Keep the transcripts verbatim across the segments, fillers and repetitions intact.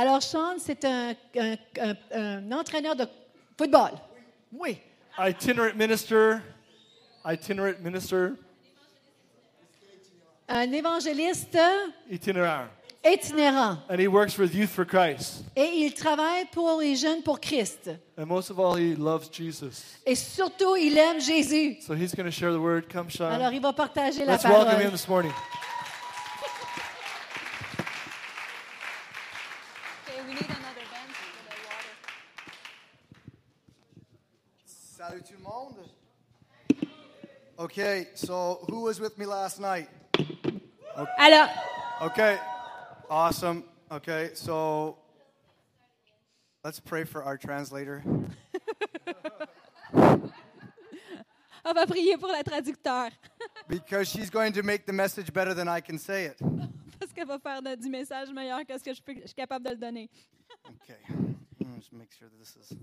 Alors, Sean, c'est un, un, un, un entraîneur de football. Oui. Itinerant minister. Itinerant minister. Un évangéliste Itinéraire. itinérant. And he works with Youth for Christ. Et il travaille pour les jeunes pour Christ. And most of all, he loves Jesus. Et surtout, il aime Jésus. So he's going to share the word. Come, Sean. Alors, il va partager la Let's welcome parole. him this morning. Okay, we need another bench for the water. Salut tout le monde. Okay, so who was with me last night? Alors, Okay, awesome. Okay, so let's pray for our translator. On va prier pour la traducteur. Because she's going to make the message better than I can say it. Parce qu'elle va faire de- du message meilleur que ce que je, peux- je suis capable de le donner. Okay, let's make sure that this is.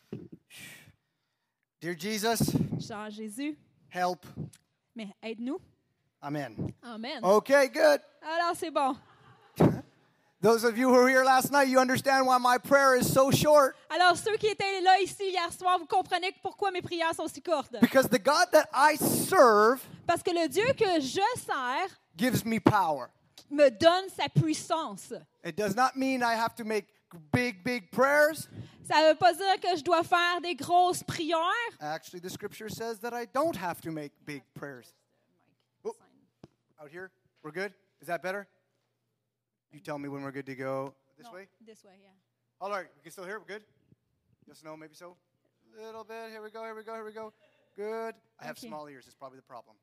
Dear Jesus, Cher Jésus, help. mais aide-nous. Amen. Amen. Okay, good. Alors, c'est bon. Those of you who were here last night, you understand why my prayer is so short. Alors, ceux qui étaient là ici hier soir, vous comprenez pourquoi mes prières sont si courtes. Because the God that I serve Parce que le Dieu que je sers gives me power. me donne sa puissance. It does not mean I have to make big, big prayers. Ça ne veut pas dire que je dois faire des grosses prières. Actually, the scripture says that I don't have to make big prayers. Oh, out here? We're good? Is that better? You tell me when we're good to go. This No, way? This way, yeah. All right, we can still hear? We're good? Yes, no, maybe so? A little bit. Here we go, here we go, here we go. Good. I have Okay. small ears. It's probably the problem.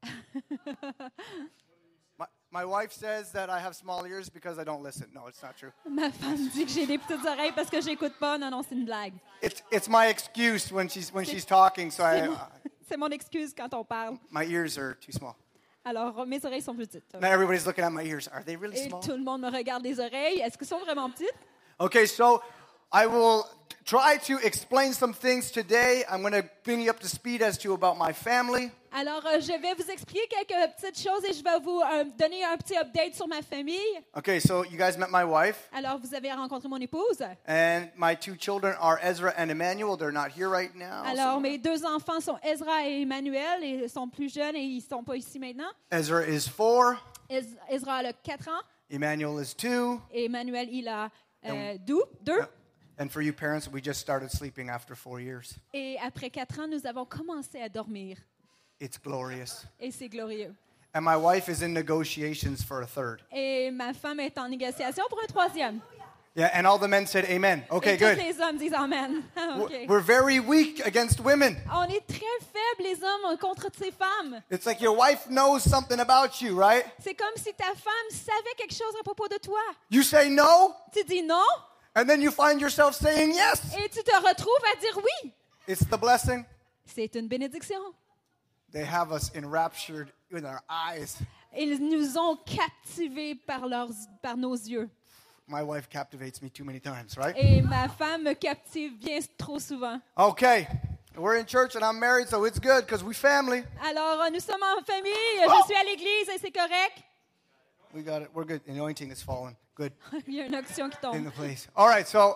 my, my wife says that I have small ears because I don't listen. No, it's not true. Ma femme dit que j'ai des petites oreilles parce que j'écoute pas. Non, non, c'est une blague. It's, it's my excuse when she's, when she's talking, so C'est I, mon, uh, c'est mon excuse quand on parle. my ears are too small. Alors, mes oreilles sont plus petites. Now everybody's looking at my ears. Are they really Et small? tout le monde me regarde les oreilles. Est-ce qu'elles sont vraiment petites? Okay, so I will try to explain some things today. I'm going to bring you up to speed as to about my family. Alors, euh, je vais vous expliquer quelques petites choses et je vais vous euh, donner un petit update sur ma famille. Okay, so you guys met my wife, Alors, vous avez rencontré mon épouse. and my two children are Ezra and Emmanuel. They're not here right now. Alors, so- mes deux enfants sont Ezra et Emmanuel et ils sont plus jeunes et ils ne sont pas ici maintenant. Ezra is four, Ez- Ezra a quatre ans Emmanuel is two. et Emmanuel, il a euh, deux. deux. And for you parents, we just started sleeping after four years. Et après quatre ans, nous avons commencé à dormir. It's glorious. Et c'est glorieux. And my wife is in negotiations for a third. Et ma femme est en négociation pour un troisième. Yeah, and all the men said amen. Okay, et tous good. les hommes disent Amen. We're- OK. We're very weak against women. On est très faibles, les hommes, contre ces femmes. It's like your wife knows something about you, right? C'est comme si ta femme savait quelque chose à propos de toi. You say no, Tu dis non and then you find yourself saying yes. et tu te retrouves à dire oui. It's the blessing. C'est une bénédiction. They have us enraptured in our eyes. Ils nous ont captivés par, leurs, par nos yeux. My wife captivates me too many times, right? Et ma femme me captive bien trop souvent. Okay, we're in church and I'm married, so it's good because we family. Alors, euh, nous sommes en famille. Oh! Je suis à l'église et c'est correct. We got it. We're good. Anointing is fallen. Good Il y a une onction qui in tombe. the place. All right, so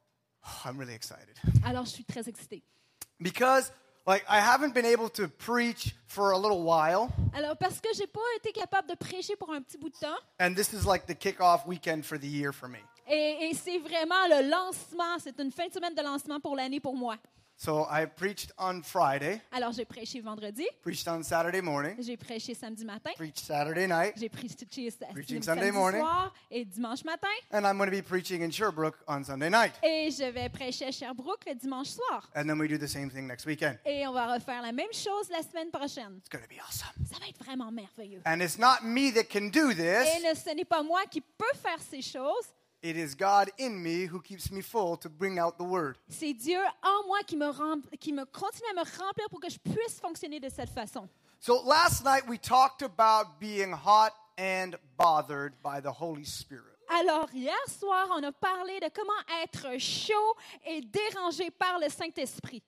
I'm really excited Alors, je suis très excitée. because, like, I haven't been able to preach for a little while, Alors, parce que j'ai pas été capable de prêcher pour un petit bout de temps. and this is like the kickoff weekend for the year for me. Et, et c'est vraiment le lancement. C'est une fin de semaine de lancement pour l'année pour moi. So I preached on Friday, Alors, j'ai prêché vendredi. preached on Saturday morning, J'ai prêché samedi matin. preached Saturday night, J'ai prêché sa- Preaching samedi Sunday morning. soir et dimanche matin. and I'm going to be preaching in Sherbrooke on Sunday night. Et je vais prêcher à Sherbrooke le dimanche soir. And then we do the same thing next weekend. Et on va refaire la même chose la semaine prochaine. It's going to be awesome. Ça va être vraiment merveilleux. And it's not me that can do Et this. le- ce n'est pas moi qui peux faire ces choses. It is God in me who keeps me full to bring out the word. C'est Dieu en moi qui me, rem- qui me continue à me remplir pour que je puisse fonctionner de cette façon. So last night we talked about being hot and bothered by the Holy Spirit. Alors, hier soir, on a parlé de comment être chaud et dérangé par le Saint-Esprit.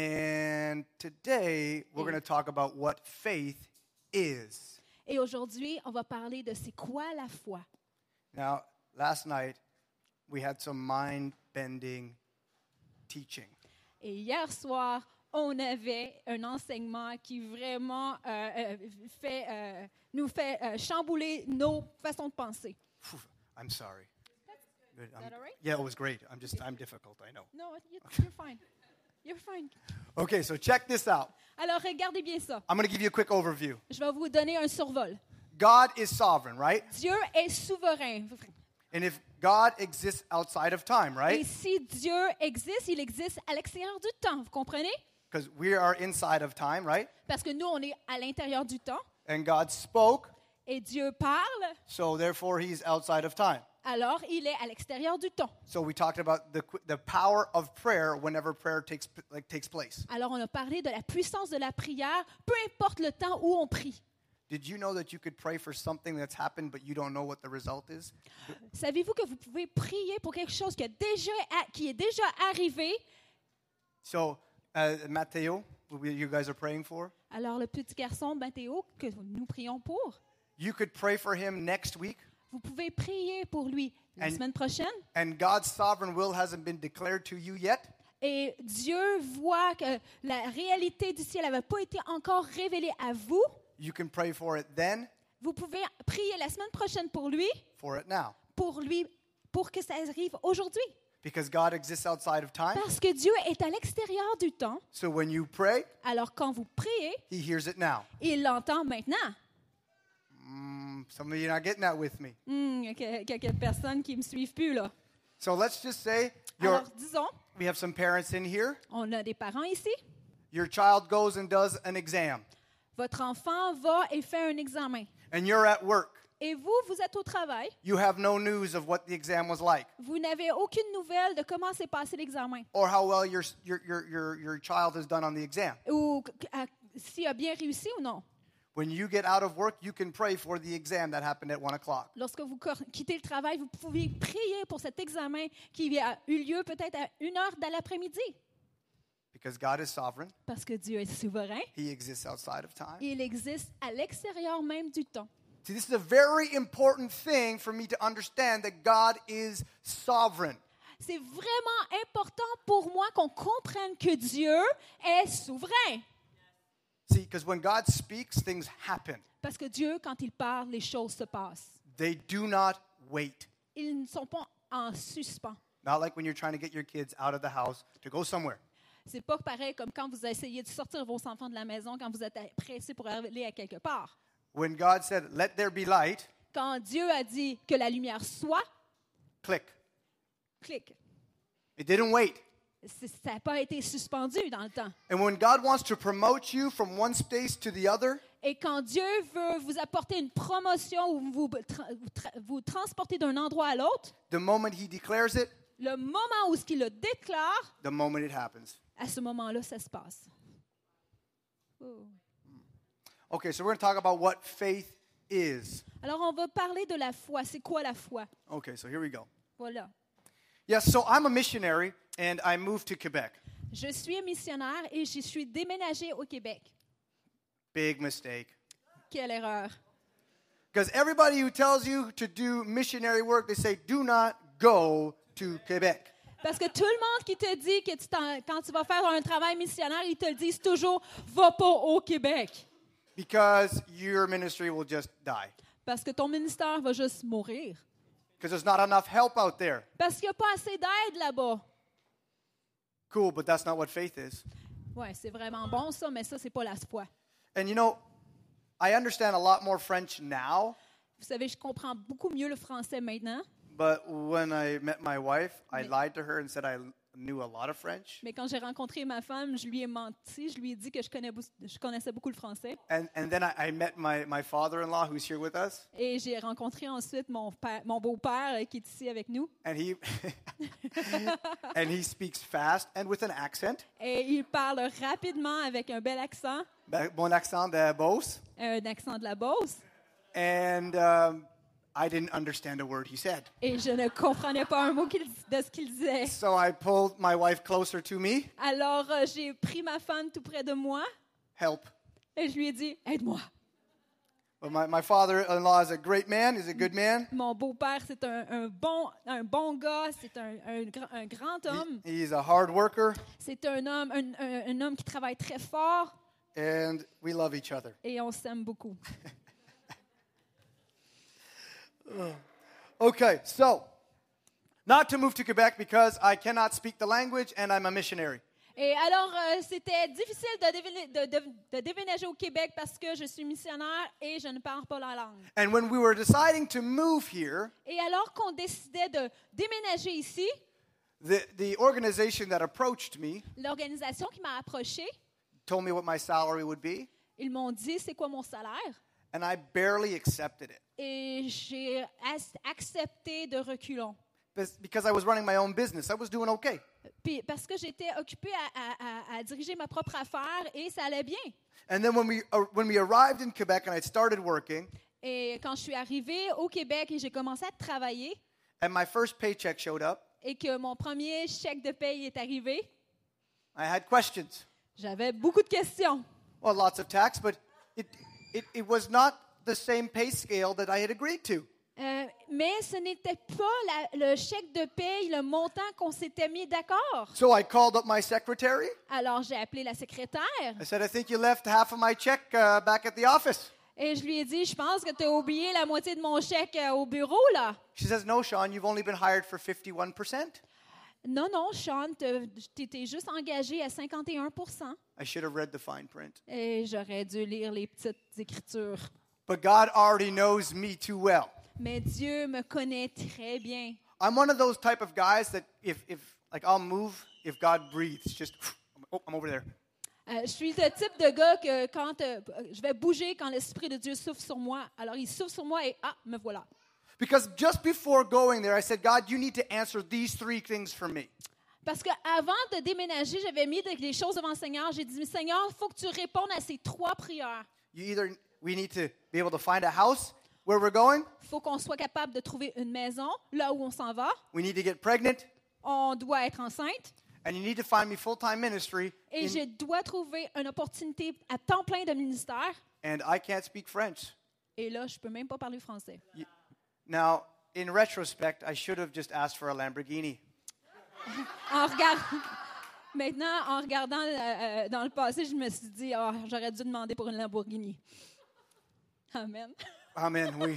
And today we're going to talk about what faith is. Et aujourd'hui, on va parler de c'est quoi la foi. Now, last night we had some mind-bending teaching. Et hier soir, on avait un enseignement qui vraiment euh, euh, fait, euh, nous fait euh, chambouler nos façons de penser. Phew, I'm sorry. Good. I'm- that all right? Yeah, it was great. I'm just, I'm difficult, I know. Non, you- you're fine. You're fine. Okay, so check this out. Alors, regardez bien ça. I'm going to give you a quick overview. Je vais vous donner un survol. God is sovereign, right? Dieu est souverain. And if God exists outside of time, Et right? si Dieu existe, il existe à l'extérieur du temps. Vous comprenez? Because we are inside of time, right? Parce que nous, on est à l'intérieur du temps. And God spoke, Et Dieu parle, so therefore he's outside of time. alors il est à l'extérieur du temps. So we talked about the qu- the power of prayer whenever prayer takes p- like takes place. Alors, on a parlé de la puissance de la prière, peu importe le temps où on prie. Did you know that you could pray for something that's happened but you don't know what the result is? Savez-vous que vous pouvez prier pour quelque chose qui, a déjà, qui est déjà arrivé? So, uh, Matteo, who you guys are praying for, Alors, le petit garçon, Mathéo, que nous prions pour, you could pray for him next week, vous pouvez prier pour lui la And- semaine prochaine. and God's sovereign will hasn't been declared to you yet. Et Dieu voit que la réalité du ciel n'avait pas été encore révélée à vous. You can pray for it then, Vous pouvez prier la semaine prochaine pour lui, for it now. pour lui, pour que ça arrive aujourd'hui. Because God exists outside of time. Parce que Dieu est à l'extérieur du temps. So when you pray, Alors quand vous priez, he hears it now. il l'entend maintenant. Mm, some of you are not getting that with me. Hmm, il y a que- quelques personnes qui ne me suivent plus, là. So let's just say your, Alors, disons, we have some parents in here. on a des parents ici. Your child goes and does an exam, Votre enfant va et fait un examen. and you're at work. Et vous, vous êtes au travail. You have no news of what the exam was like Vous n'avez aucune nouvelle de comment s'est passé l'examen. or how well your, your, your, your, your child has done on the exam. Ou à- s'il a bien réussi ou non. When you get out of work, you can pray for the exam that happened at one o'clock. Lorsque vous cor- quittez le travail, vous pouvez prier pour cet examen qui a eu lieu peut-être à une heure de l'après-midi. Because God is sovereign. Parce que Dieu est souverain. He exists outside of time. Il existe à l'extérieur même du temps. See, this is a very important thing for me to understand that God is sovereign. C'est vraiment important pour moi qu'on comprenne que Dieu est souverain. See, because when God speaks, things happen. Parce que Dieu, quand il parle, les choses se passent. They do not wait. Ils ne sont pas en suspens. Not like when you're trying to get your kids out of the house to go somewhere. C'est pas pareil comme quand vous essayez de sortir vos enfants de la maison quand vous êtes pressé pour aller à quelque part. When God said, "Let there be light," Quand Dieu a dit que la lumière soit, click. clic. It didn't wait. C'est- Ça n'a pas été suspendu dans le temps. And when God wants to promote you from one space to the other, Et quand Dieu veut vous apporter une promotion ou vous, tra- vous, tra- vous transporter d'un endroit à l'autre, the moment He declares it, le moment où ce qu'il le déclare, the moment it happens. à ce moment-là, ça se passe. Oh. Okay, so we're going to talk about what faith is. Alors, on va parler de la foi. C'est quoi la foi? Okay, so here we go. Voilà. Yes, so I'm a missionary and I moved to Quebec. Je suis missionnaire et je suis déménagée au Québec. Big mistake. Quelle erreur. Because everybody who tells you to do missionary work, they say, do not go to Quebec. Parce que tout le monde qui te dit que tu t'en- quand tu vas faire un travail missionnaire, ils te le disent toujours, va pas au Québec. Because your ministry will just die. Parce que ton ministère va juste mourir. Because there's not enough help out there. Parce qu'il n'y a pas assez d'aide là-bas. Cool, but that's not what faith is. Ouais, c'est vraiment bon ça, mais ça, c'est pas la foi. And you know, I understand a lot more French now, Vous savez, je comprends beaucoup mieux le français maintenant, but when I met my wife, I Mais- lied to her and said I knew a lot of French. mais quand j'ai rencontré ma femme, je lui ai menti, je lui ai dit que je, connais, bou- je connaissais beaucoup le français. And, and then I, I met my, my father-in-law who's here with us, Et j'ai rencontré ensuite mon, père- mon beau-père euh, qui est ici avec nous. and he, and he speaks fast and with an accent, Et il parle rapidement avec un bel accent, ben- bon accent de Beauce, un accent de la Beauce. and um, I didn't understand a word he said. Et je ne comprenais pas un mot qu'il- de ce qu'il disait. So I pulled my wife closer to me. Alors, euh, j'ai pris ma femme tout près de moi Help. et je lui ai dit, aide-moi. But my, my father-in-law is a great man. He's a good man. Mon beau-père, c'est un, un bon, un bon gars, c'est un, un, gra- un grand homme. He- he's a hard worker, C'est un homme, un, un- un homme qui travaille très fort and we love each other. et on s'aime beaucoup. Okay, so not to move to Quebec because I cannot speak the language and I'm a missionary. Et alors, euh, c'était difficile de, dévéna- de- de- de déménager au Québec parce que je suis missionnaire et je ne parle pas la langue. And when we were deciding to move here, Et alors qu'on décidait de déménager ici, the, the organization that approached me l'organisation qui m'a approché, told me what my salary would be, ils m'ont dit c'est quoi mon salaire. and I barely accepted it Et j'ai as- accepté de reculons. Bes- because I was running my own business. I was doing okay. Puis parce que j'étais occupée à, à- à- à diriger ma propre affaire et ça allait bien. And then when we, uh, when we arrived in Quebec and I started working, Et quand je suis arrivée au Québec et j'ai commencé à travailler and my first paycheck showed up, et que mon premier chèque de paye est arrivé, I had questions. j'avais beaucoup de questions. Well, lots of tax, but it, it, it was not the same pay scale that I had agreed to. Euh, mais ce n'était pas la- le chèque de paye, le montant qu'on s'était mis d'accord. So I called up my secretary. Alors j'ai appelé la secrétaire I said, I think you left half of my check uh, back at the office. et je lui ai dit, je pense que tu as oublié la moitié de mon chèque euh, au bureau, là. She says, no, Sean, you've only been hired for fifty-one percent. Non, non, Sean, tu étais juste engagé à cinquante et un pour cent. I should have read the fine print. Et j'aurais dû lire les petites écritures. But God already knows me too well. Mais Dieu me connaît très bien. I'm one of those type of guys that if, if like, I'll move if God breathes. Just, oh, I'm over there. Euh, je suis le type de gars que quand euh, je vais bouger quand l'Esprit de Dieu souffle sur moi. Alors il souffle sur moi et ah, me voilà. Because just before going there, I said, God, you need to answer these three things for me. Parce qu'avant de déménager, j'avais mis des des choses devant le Seigneur. J'ai dit, Seigneur, il faut que tu répondes à ces trois prières. You either, we need to be able to find a house where we're going. Il faut qu'on soit capable de trouver une maison là où on s'en va. We need to get pregnant. On doit être enceinte. And you need to find me full-time ministry. Et in- je dois trouver une opportunité à temps plein de ministère. and I can't speak French. Et là, je ne peux même pas parler français. You- Now, in retrospect, I should have just asked for a Lamborghini. En regard- Maintenant, en regardant euh, euh, dans le passé, je me suis dit, ah, j'aurais dû demander pour une Lamborghini. Amen. Amen. We.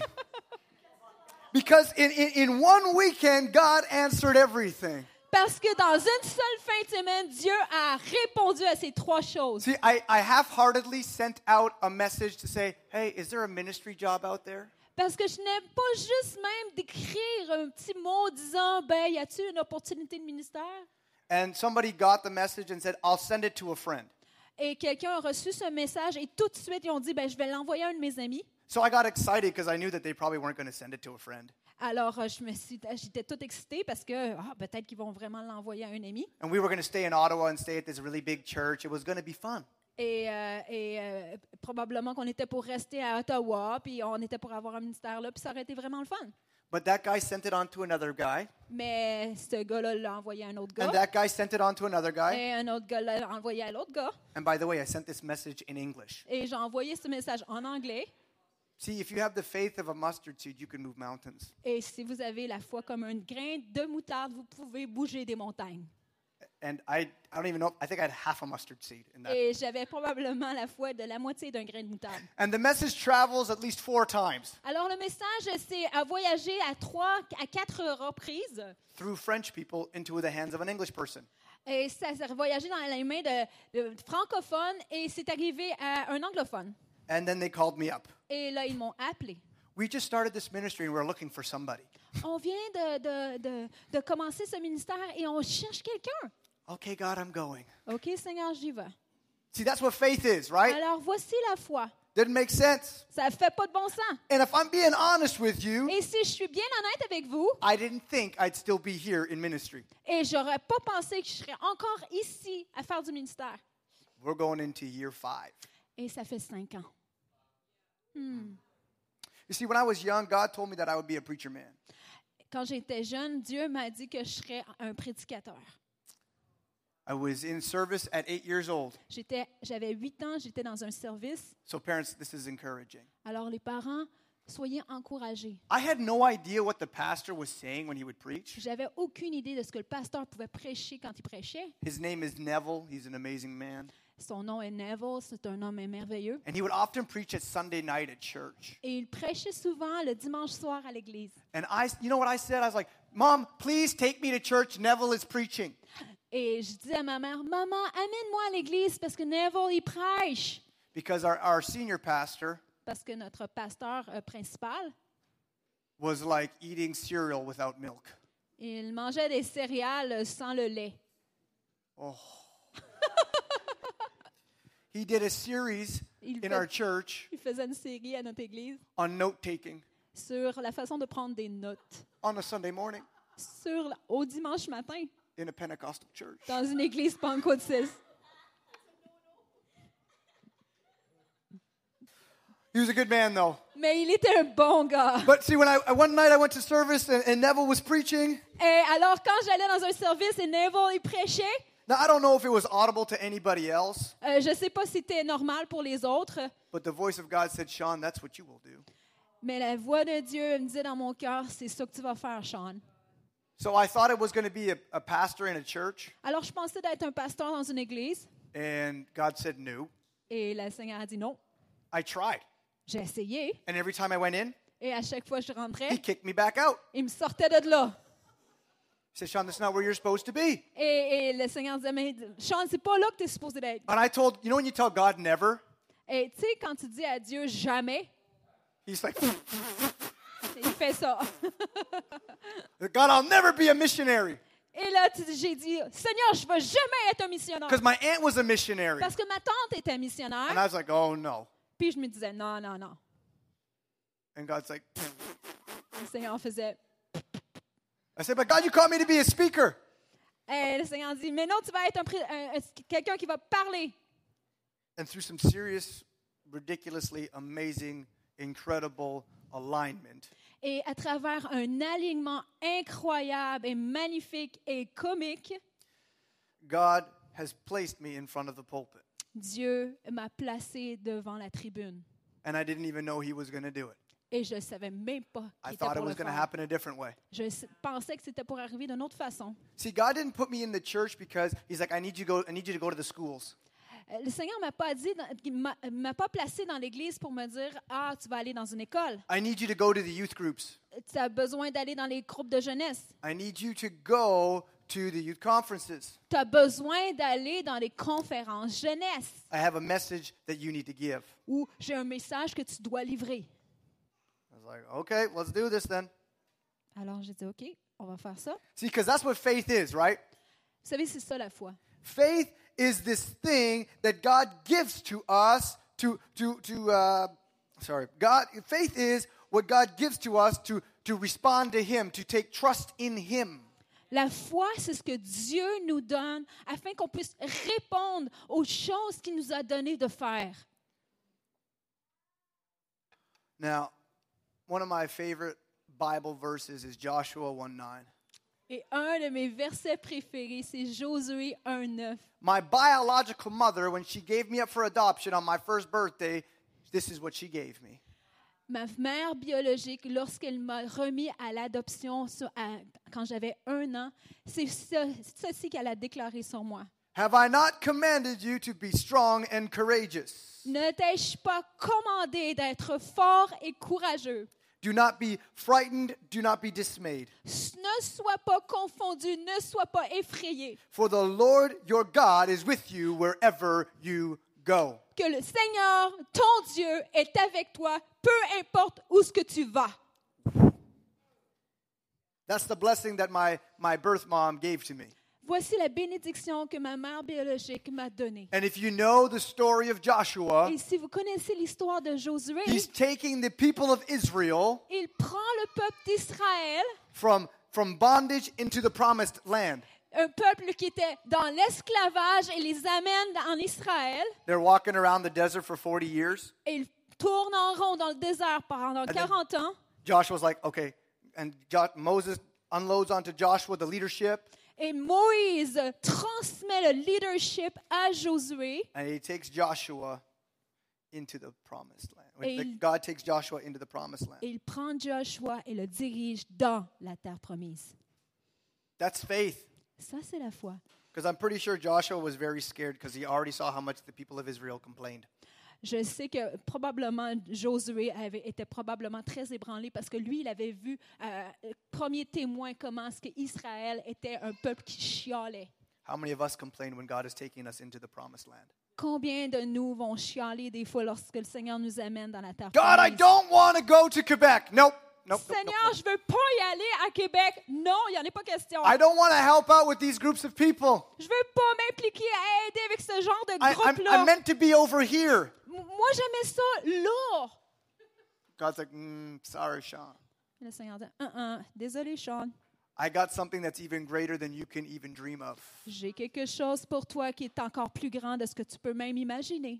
Because in, in, in one weekend, God answered everything. Parce que dans une seule fin de semaine, Dieu a répondu à ces trois choses. See, I, I half-heartedly sent out a message to say, hey, is there a ministry job out there? Parce que je n'aime pas juste même d'écrire un petit mot disant, ben, y a-t-il une opportunité de ministère? And somebody got the message and said, I'll send it to a friend. Et quelqu'un a reçu ce message et tout de suite, ils ont dit, ben, je vais l'envoyer à un de mes amis. So I got excited because I knew that they probably weren't going to send it to a friend. Alors, euh, je me suis, j'étais toute excitée parce que ah, peut-être qu'ils vont vraiment l'envoyer à un ami. And we were going to stay in Ottawa and stay at this really big church. It was going to be fun. Et, euh, et euh, probablement qu'on était pour rester à Ottawa, puis on était pour avoir un ministère là, puis ça aurait été vraiment le fun. But that guy sent it on to another guy. Mais ce gars-là l'a envoyé à un autre And gars. that guy sent it on to another guy. Et un autre gars l'a envoyé à l'autre gars. And by the way, I sent this message in English. Et j'ai envoyé ce message en anglais. See, if you have the faith of a mustard seed, you can move mountains. Et si vous avez la foi comme un grain de moutarde, vous pouvez bouger des montagnes. And I, I don't even know, I think I had half a mustard seed in that. Et j'avais probablement la foi de la moitié d'un grain de moutarde. And the message travels at least four times Alors le message, c'est à voyager à trois, à quatre reprises. through French people into the hands of an English person. Et ça s'est voyagé dans les mains de, de francophones et c'est arrivé à un anglophone. And then they called me up. Et là, ils m'ont appelé. We just started this ministry and we're looking for somebody. On vient de, de, de, de commencer ce ministère et on cherche quelqu'un. Okay, God, I'm going. OK, Seigneur, j'y vais. See, that's what faith is, right? Alors, voici la foi. Didn't make sense. Ça ne fait pas de bon sens. And if I'm being honest with you, Et si je suis bien honnête avec vous, I didn't think I'd still be here in ministry. et j'aurais pas pensé que je serais encore ici à faire du ministère. We're going into year five. Et ça fait cinq ans. Hmm. You see, when I was young, God told me that I would be a preacher man. Quand j'étais jeune, Dieu m'a dit que je serais un prédicateur. I was in service at eight years old. J'étais, j'avais huit ans, j'étais dans un service. So parents, this is encouraging. Alors les parents, soyez encouragés. I had no idea what the pastor was saying when he would preach. J'avais aucune idée de ce que le pasteur pouvait prêcher quand il prêchait. His name is Neville. He's an amazing man. Son nom est Neville, c'est un homme merveilleux. And he would often preach at Sunday night at church. Et il prêchait souvent le dimanche soir à l'église. And I, you know what I said? I was like, Mom, please take me to church. Neville is preaching. Et je disais à ma mère, maman, amène-moi à l'église parce que Neville, il prêche. Because our, our senior pastor Parce que notre pasteur euh, principal, was like eating cereal without milk. il mangeait des céréales sans le lait. Oh. He did a series Il, in fait- our church il faisait une série à notre église on note taking sur la façon de prendre des notes on a Sunday morning sur, la- au dimanche matin in a Pentecostal church. dans une église pentecôtiste. He was a good man, though. Mais il était un bon gars. But see, when I one night I went to service and, and Neville was preaching. Et alors, quand j'allais dans un service et Neville, il prêchait, Now I don't know if it was audible to anybody else, euh, je ne sais pas si c'était normal pour les autres, but the voice of God said, "Sean, that's what you will do." mais la voix de Dieu me disait dans mon cœur, c'est ça que tu vas faire, Sean. So I thought it was going to be a, a pastor in a church, Alors, je pensais d'être un pasteur dans une église, and God said no. et le Seigneur a dit non. I tried, J'ai essayé, and every time I went in, et à chaque fois que je he rentrais, kicked me back out. il me sortait de là. He said, "Sean, that's not where you're supposed to be." Et, et le Seigneur disait, mais Sean, c'est pas là que tu es supposé d'être. And I told, you know, when you tell God never, Et tu sais, quand tu dis à Dieu jamais, he's like, il fait ça. "God, I'll never be a missionary," Et là, tu- j'ai dit, Seigneur, je ne vais jamais être un missionnaire. because my aunt was a missionary, Parce que ma tante était and missionnaire. I was like, "Oh no." Puis je me disais, non, non, non. And God's like, Le Seigneur faisait. I said, "But God, you called me to be a speaker." Et le Seigneur dit, mais non, tu vas être un pré- un- un- quelqu'un qui va parler. And through some serious, ridiculously amazing, incredible alignment, Et à travers un alignement incroyable et magnifique et comique, God has placed me in front of the pulpit. Dieu m'a placé devant la tribune. And I didn't even know he was going to do it. Et je ne savais même pas qu'il I était thought it pour le was going to faire. happen a different way. Je s- pensais que c'était pour arriver d'une autre façon. See, God didn't put me in the church because he's like, I need you go I need you to go to the schools. Euh, Le Seigneur m'a pas dit, dans- il m'a m'a pas placé dans l'église pour me dire, ah, tu vas aller dans une école. I need you to go to the youth groups. Tu as besoin d'aller dans les groupes de jeunesse. I need you to go to the youth conferences. Tu as besoin d'aller dans les conférences jeunesse I have a message that you need to give. où j'ai un message que tu dois livrer. I was like, okay, let's do this then. Alors j'ai dit, OK, on va faire ça. See, because that's what faith is, right? Vous savez, c'est ça la foi. Faith is this thing that God gives to us to to to uh, sorry. God faith is what God gives to us to to respond to him, to take trust in him. La foi, c'est ce que Dieu nous donne afin qu'on puisse répondre aux choses qu'il nous a donné de faire. Now, one of my favorite Bible verses is Joshua one nine. Et un de mes versets préférés, c'est Josué un neuf. My biological mother, when she gave me up for adoption on my first birthday, this is what she gave me. Ma mère biologique, lorsqu'elle m'a remis à l'adoption sur- à- quand j'avais un an, c'est ça, ceci qu'elle a déclaré sur moi. Have I not commanded you to be strong and courageous? Ne t'ai-je pas commandé d'être fort et courageux? Do not be frightened, do not be dismayed. Ne sois pas confondu, ne sois pas effrayé. For the Lord your God is with you wherever you go. Que le Seigneur, ton Dieu, est avec toi, peu importe où ce que tu vas. That's the blessing that my, my birth mom gave to me. Voici la bénédiction que ma mère biologique m'a donnée. And if you know the story of Joshua, Et si vous connaissez l'histoire de Josué, he's taking the people of Israel il prend le peuple d'Israël, from, from bondage into the promised land. un peuple qui était dans l'esclavage, et les amène en Israël, They're walking around the desert for forty years. et ils tournent en rond dans le désert pendant then- quarante ans. Joshua's like, okay. And jo- Moses unloads onto Joshua the leadership. Et Moïse transmet le leadership à Josué. And he takes Joshua into the promised land. Et The- il- God takes Joshua into the promised land. Et il prend Joshua et le dirige dans la terre promise. That's faith. Ça, c'est la foi. Because I'm pretty sure Joshua was very scared because he already saw how much the people of Israel complained. Je sais que probablement Josué avait, était probablement très ébranlé parce que lui, il avait vu, euh, premier témoin, comment est-ce qu'Israël était un peuple qui chialait. How many of us complain when God is taking us into the promised land? Combien de nous vont chialer des fois lorsque le Seigneur nous amène dans la terre God, I promise? don't want to go to Quebec. Nope. Nope, nope, Seigneur, nope, je veux pas y aller à Québec. Non, il n'y en a pas question. nope. I don't want to help out with these groups of people. Je veux pas m'impliquer à aider avec ce genre de I, I'm, groupe-là. I'm meant to be over here. M- Moi, j'aimais ça là. God's like, mm, sorry, Sean. Le Seigneur dit, Hum, hum, désolé, Sean. I got something that's even greater than you can even dream of. J'ai quelque chose pour toi qui est encore plus grand de ce que tu peux même imaginer.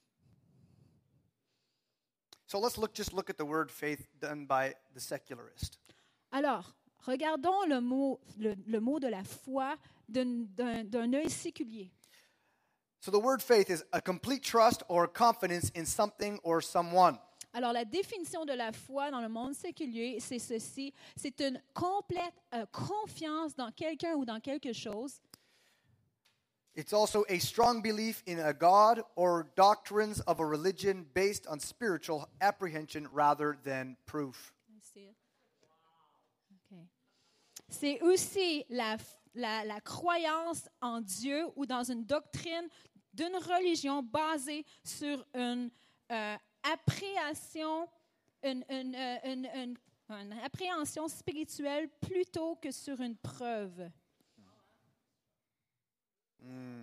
So let's look just look at the word faith done by the secularist. Alors, regardons le mot, le, le mot de la foi d'un, d'un, d'un œil séculier. So the word faith is a complete trust or confidence in something or someone. Alors, la définition de la foi dans le monde séculier, c'est ceci. C'est une complète euh, confiance dans quelqu'un ou dans quelque chose. It's also a strong belief in a God or doctrines of a religion based on spiritual apprehension rather than proof. OK. C'est aussi la, la, la croyance en Dieu ou dans une doctrine d'une religion basée sur une euh, appréhension, une, une, euh, une, une, une appréhension spirituelle plutôt que sur une preuve. Mm.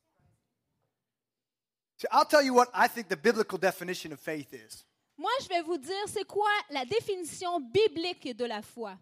So I'll tell you what I think the biblical definition of faith is. Moi, je vais vous dire, c'est quoi la définition biblique de la foi?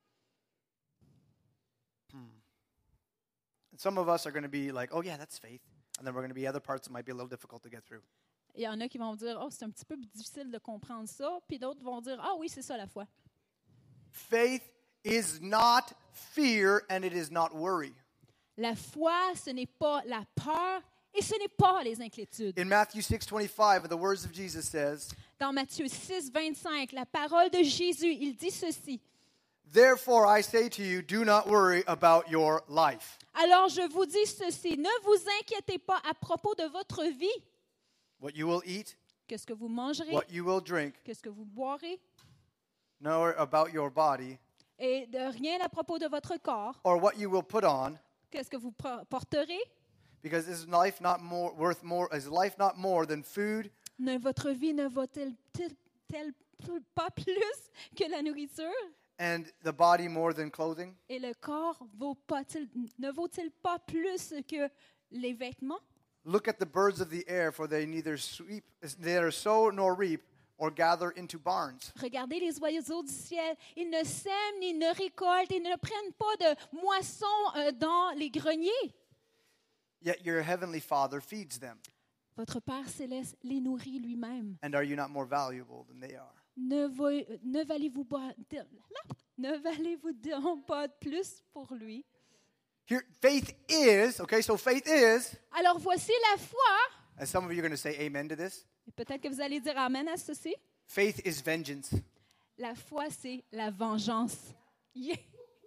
And some of us are going to be like, oh yeah, that's faith. And then we're going to be other parts that might be a little difficult to get through. Il y en a qui vont dire, oh, c'est un petit peu difficile de comprendre ça. Puis d'autres vont dire, ah oui, c'est ça la foi. Faith is not fear and it is not worry. La foi, ce n'est pas la peur et ce n'est pas les inquiétudes. In Matthew six twenty-five, the words of Jesus says, Dans Matthieu six, vingt-cinq, la parole de Jésus, il dit ceci. therefore I say to you, do not worry about your life. Alors je vous dis ceci, ne vous inquiétez pas à propos de votre vie. What you will eat, Qu'est-ce que vous mangerez? what you will drink, Qu'est-ce que vous boirez? nor about your body, Et de rien à propos de votre corps. or what you will put on, Qu'est-ce que vous por- porterez? because is life not more worth more is life not more than food, Ne, votre vie ne vaut-elle t- pas plus que la nourriture? and the body more than clothing? Et le corps vaut pas-il- ne vaut-il pas plus que les vêtements? Look at the birds of the air, for they neither sweep, neither sow nor reap, or gather into barns. Regardez les oiseaux du ciel. Ils ne sèment ni ne récoltent. Ils ne prennent pas de moisson euh, dans les greniers. Yet your heavenly Father feeds them. Votre Père céleste les nourrit lui-même. And are you not more valuable than they are? Ne, va- ne valez-vous pas, ne valez-vous donc pas plus pour lui? Here, faith is, okay, so faith is, Alors voici la foi. and some of you are going to say amen to this. Et peut-être que vous allez dire amen à ceci. Faith is vengeance. La foi, c'est la vengeance. Yeah.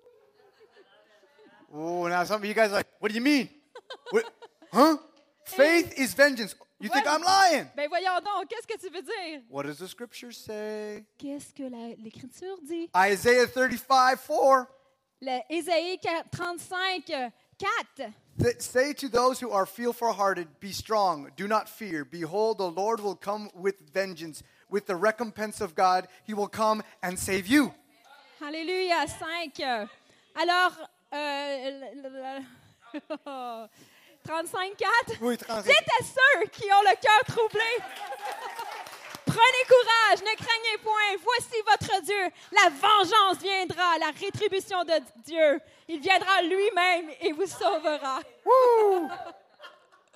Oh, now some of you guys are like, what do you mean? What, huh? Faith is vengeance. You think What? I'm lying? Ben voyons donc, qu'est-ce que tu veux dire? What does the scripture say? Qu'est-ce que la- l'Écriture dit? Isaiah thirty-five four. Le Ésaïe trente-cinq, quatre. Th- Say to those who are fearful-hearted, be strong, do not fear. Behold, the Lord will come with vengeance. With the recompense of God, he will come and save you. Alléluia, cinq. Alors, euh, le- le- trente-cinq, quatre. Oui, trente-cinq. Dites à ceux qui ont le cœur troublé. Prenez courage, ne craignez point. Voici votre Dieu. La vengeance viendra, la rétribution de Dieu. Il viendra lui-même et vous sauvera. Woo!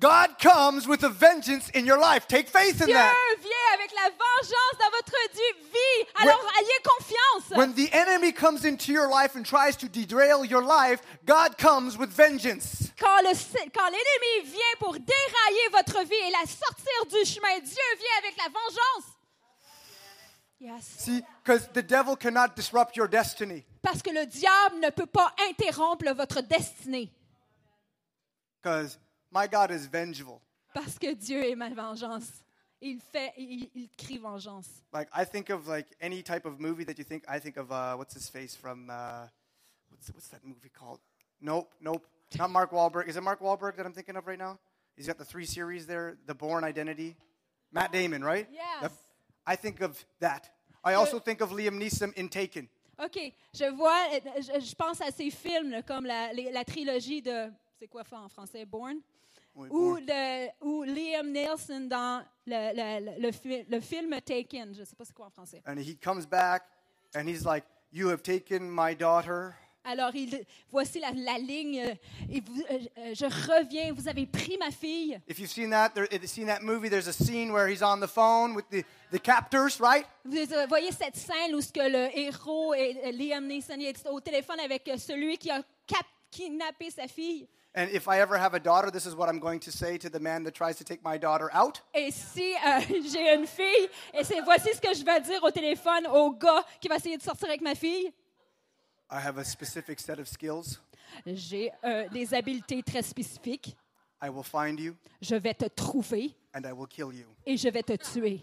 God comes with a vengeance in your life. Take faith in Dieu that. vient avec la vengeance dans votre vie. Alors, ayez confiance. When the enemy comes into your life and tries to derail your life, God comes with vengeance. Quand, le, quand l'ennemi vient pour dérailler votre vie et la sortir du chemin, Dieu vient avec la vengeance. Yes. See, because the devil cannot disrupt your destiny. Parce que le diable ne peut pas interrompre votre destinée. Because my God is vengeful. Parce que Dieu est ma vengeance. Il fait, il, il crie vengeance. Like I think of like any type of movie that you think. I think of uh, what's his face from uh, what's what's that movie called? Nope, nope, not Mark Wahlberg. Is it Mark Wahlberg that I'm thinking of right now? He's got the three series there, The Bourne Identity. Matt Damon, right? Yes. Yep. I think of that. I also think of Liam Neeson in Taken. OK, je vois, je, je pense à ces films là, comme la, la trilogie de, c'est quoi ça en français, Bourne? Oui, Ou, Bourne. le, ou Liam Neeson dans le, le, le, le, le film Taken, je ne sais pas c'est quoi en français. And he comes back and he's like, "You have taken my daughter." Alors, il, voici la, la ligne, euh, et vous, euh, euh, je reviens, vous avez pris ma fille. If you've seen that, there, if you've seen that movie, there's a scene where he's on the phone with the, the captors, right? Vous euh, voyez cette scène où ce que le héros, et, euh, Liam Neeson, il est au téléphone avec euh, celui qui a cap- kidnappé sa fille. And if I ever have a daughter, this is what I'm going to say to the man that tries to take my daughter out. Et si euh, j'ai une fille, et c'est, voici ce que je vais dire au téléphone au gars qui va essayer de sortir avec ma fille. I have a specific set of skills. J'ai euh, des habiletés très spécifiques. I will find you Je vais te trouver and I will kill you. et je vais te tuer.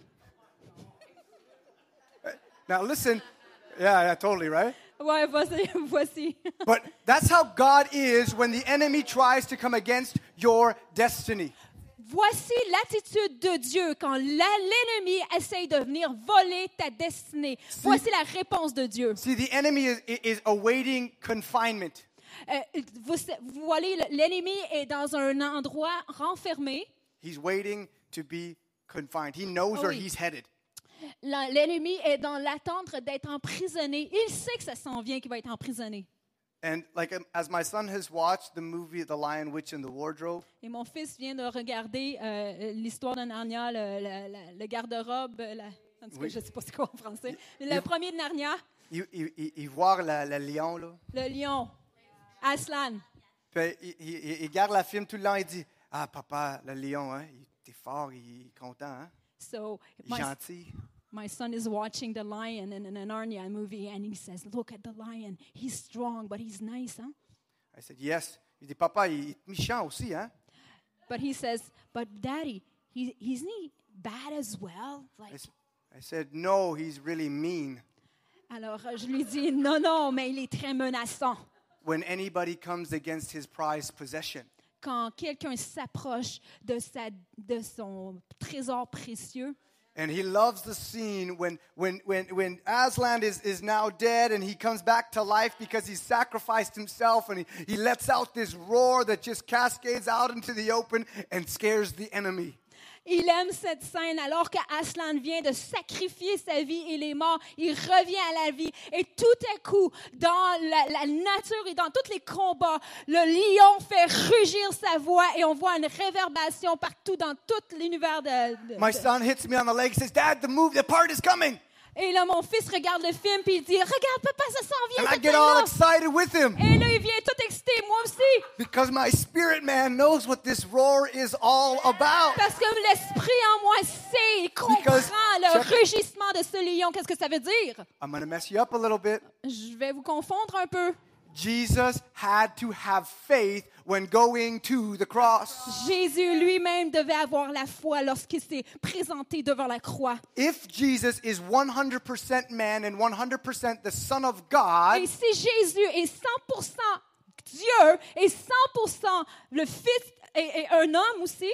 Now listen, yeah, yeah, totally, right? Ouais, voici. voici. But that's how God is when the enemy tries to come against your destiny. Voici l'attitude de Dieu quand la- l'ennemi essaye de venir voler ta destinée. Voici la réponse de Dieu. See, the enemy is, is awaiting confinement. Euh, vous, vous voyez, l'ennemi est dans un endroit renfermé. He's waiting to be confined. He knows Oh, where oui. he's headed. La- L'ennemi est dans l'attente d'être emprisonné. Il sait que ça s'en vient qu'il va être emprisonné. And like um, as my son has watched the movie The Lion, Witch, and the Wardrobe, Et mon fils vient de regarder euh, l'histoire de Narnia, le, le- le- le garde-robe, la, en tout cas, Oui. je ne sais pas c'est quoi en français. Le Il- premier de Narnia, il, il, il, il voit la, la lion, là. le lion, Aslan. Puis il, il, il regarde la film tout le long, il dit, « Ah, papa, le lion, hein, il est fort, il est content, hein? So Il est my, gentil. my son is watching the lion in, in a Narnia movie, and he says, "Look at the lion. He's strong, but he's nice, huh?" I said, yes. Il dit, papa, il est méchant aussi, hein? But he says, "But Daddy, he isn't he bad as well?" I, Like, s- I said, no, he's really mean. alors euh, je lui dis, non, non, mais il est très menaçant. When anybody comes against his prized possession, Quand quelqu'un s'approche de, sa, de son trésor précieux, and he loves the scene when, when, when, when Aslan is, is now dead and he comes back to life because he sacrificed himself and he, he lets out this roar that just cascades out into the open and scares the enemy. il aime cette scène alors qu'Aslan vient de sacrifier sa vie, il est mort, il revient à la vie. Et tout à coup, dans la, la nature et dans tous les combats, le lion fait rugir sa voix et on voit une réverbération partout dans tout l'univers de... de- My de- son hits me on the leg, says, Dad, the move, the part is coming. Et là, mon fils regarde le film puis il dit, regarde papa, ça s'en vient, And I cette get all scène-là. excited with him Et là, il vient tout excité, moi aussi. because my spirit man knows what this roar is all about. Parce que l'esprit en moi sait, il comprend Because- le check- rugissement de ce lion. Qu'est-ce que ça veut dire? I'm going to mess you up a little bit. Je vais vous confondre un peu. Jesus had to have faith when going to the cross. Jésus lui-même devait avoir la foi lorsqu'il s'est présenté devant la croix. If Jesus is one hundred percent man and one hundred percent the Son of God, Et si Jésus est cent pour cent Dieu et cent pour cent le Fils et, et un homme aussi,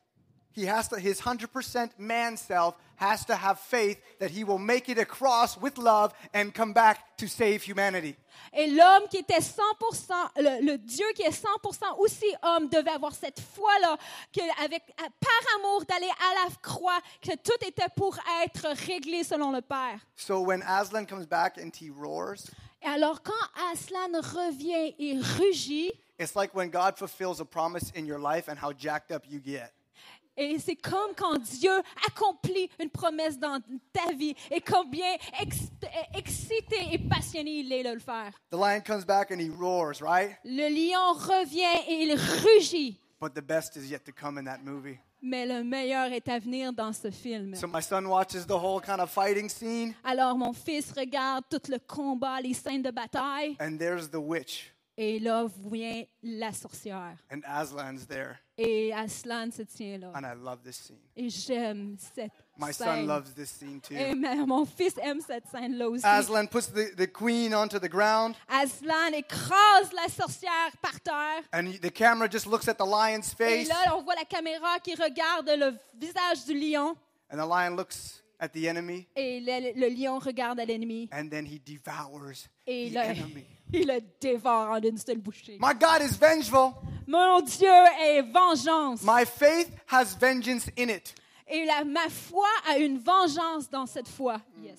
he has to, his one hundred percent man self has to have faith that he will make it across with love and come back to save humanity. et l'homme qui était cent pour cent, le, le Dieu qui est cent pour cent aussi homme devait avoir cette foi-là, que avec, par amour d'aller à la croix, que tout était pour être réglé selon le Père. So when Aslan comes back and he roars, Et alors quand Aslan revient et rugit, It's like when God fulfills a promise in your life and how jacked up you get. Et c'est comme quand Dieu accomplit une promesse dans ta vie et combien ex- excité et passionné il est de le faire. The lion comes back and he roars, right? Le lion revient et il rugit. But the best is yet to come in that movie. Mais le meilleur est à venir dans ce film. So my son watches the whole kind of fighting scene, Alors mon fils regarde tout le combat, les scènes de bataille. and there's the witch, Et là vient la sorcière. and Aslan's there. Et Aslan se tient là. And I love this scene. Et j'aime cette My son scène. loves this scene Et too. ma- mon fils aime cette scène-là aussi. Aslan puts the, the queen onto the ground, Aslan écrase la sorcière par terre. and the camera just looks at the lion's Et face, là, on voit la caméra qui regarde le visage du lion. and the lion looks at the enemy, Et le, le lion regarde à l'ennemi. and then he devours Et the là, enemy. il le dévore en une seule bouchée. My God is vengeful. Mon Dieu est vengeance. My faith has vengeance in it. Et la, ma foi a une vengeance dans cette foi. Yes.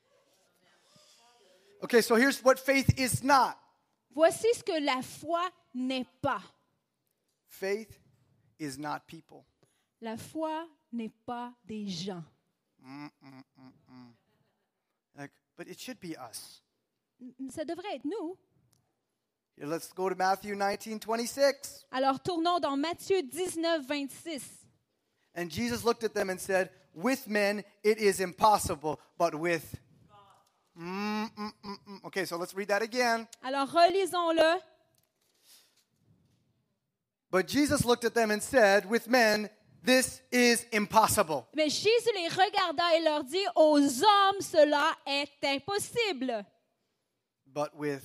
Okay, so here's what faith is not. Voici ce que la foi n'est pas. Faith is not people. La foi n'est pas des gens. Like, but it should be us. Ça devrait être nous. Here, let's go to Matthew nineteen twenty-six. Alors tournons dans Matthieu dix-neuf, vingt-six. And Jesus looked at them and said, with men it is impossible, but with... Mm, mm, mm, mm. Okay, so let's read that again. Alors relisons-le. But Jesus looked at them and said, with men this is impossible. Mais Jésus les regarda et leur dit, aux hommes cela est impossible. But with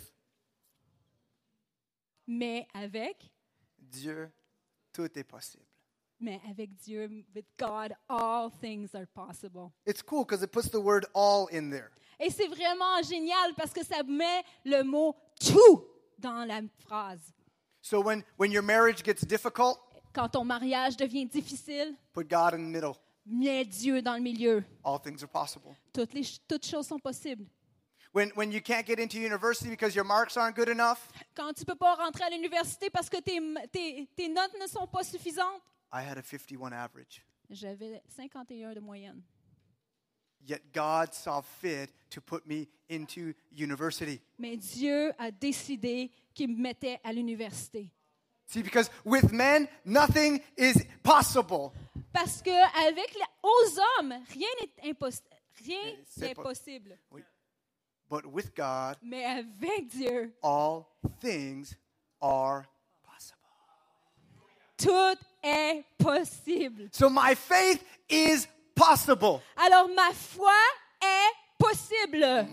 Mais avec, Dieu, tout est possible. mais avec Dieu, with God, all things are possible. It's cool because it puts the word all in there. Et c'est vraiment génial parce que ça met le mot tout dans la phrase. So when, when your marriage gets difficult, Quand ton mariage devient difficile, put God in the middle. mets Dieu dans le milieu. All things are possible. Toutes, les, toutes choses sont possibles. When, when you can't get into university because your marks aren't good enough, Quand tu ne peux pas rentrer à l'université parce que tes, tes, tes notes ne sont pas suffisantes, I had a fifty-one average. j'avais cinquante et un de moyenne. Yet God saw fit to put me into university. Mais Dieu a décidé qu'il me mettait à l'université. See, because with men, nothing is possible. Parce qu'avec aux hommes, rien n'est impossible. Rien C'est n'est pas- possible. Oui. But with God, Mais avec Dieu, all things are possible. tout est possible. So my faith is possible. Alors ma foi est possible.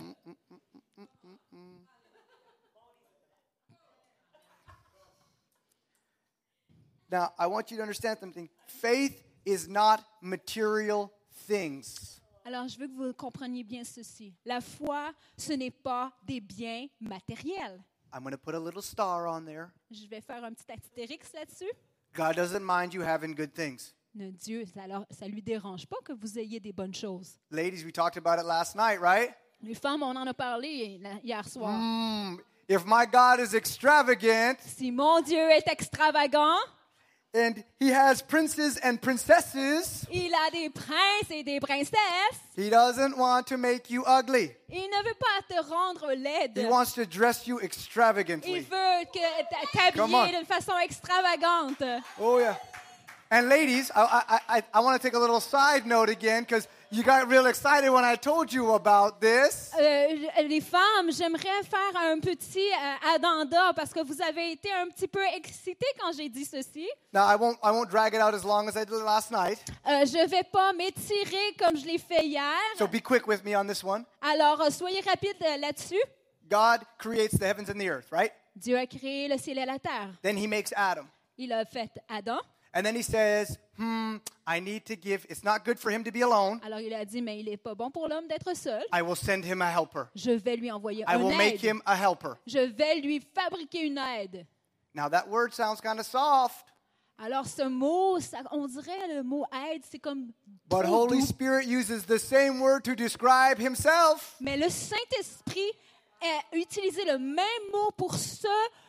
Now, I want you to understand something. Faith is not material things. Alors je veux que vous compreniez bien ceci. La foi, ce n'est pas des biens matériels. I'm going to put a little star on there. Je vais faire un petit astérix là-dessus. God doesn't mind you having good things. Ne, Dieu, alors, ça ne lui dérange pas que vous ayez des bonnes choses. Ladies, we talked about it last night, right? Les femmes, on en a parlé la- hier soir. Mm, if my God is extravagant Si mon Dieu est extravagant, and he has princes and princesses, il a des princes et des princesses, he doesn't want to make you ugly. il ne veut pas te rendre laide. He wants to dress you Il extravagantly. veut que t- Come on. t'habiller d'une façon extravagante. Oh, yeah. And ladies, I, I, I, I want to take a little side note again because you got real excited when I told you about this. Euh, les femmes, j'aimerais faire un petit euh, addenda parce que vous avez été un petit peu excités quand j'ai dit ceci. Now, I won't, I won't drag it out as long as I did last night. Euh, je ne vais pas m'étirer comme je l'ai fait hier. So be quick with me on this one. Alors, euh, soyez rapides euh, là-dessus. God creates the heavens and the earth, right? Dieu a créé le ciel et la terre. Then he makes Adam. Il a fait Adam. And then he says, hmm, I need to give, it's not good for him to be alone. Alors, il a dit, mais il n'est pas bon pour l'homme d'être seul. I will send him a helper. Je vais lui envoyer I une will make aide. him a helper. Je vais lui fabriquer une aide. Now that word sounds kind of soft, Alors, ce mot, ça- on dirait le mot aide, c'est comme but trop Holy doux. Spirit uses the same word to describe himself. Mais le Saint-Esprit a utilisé le même mot pour se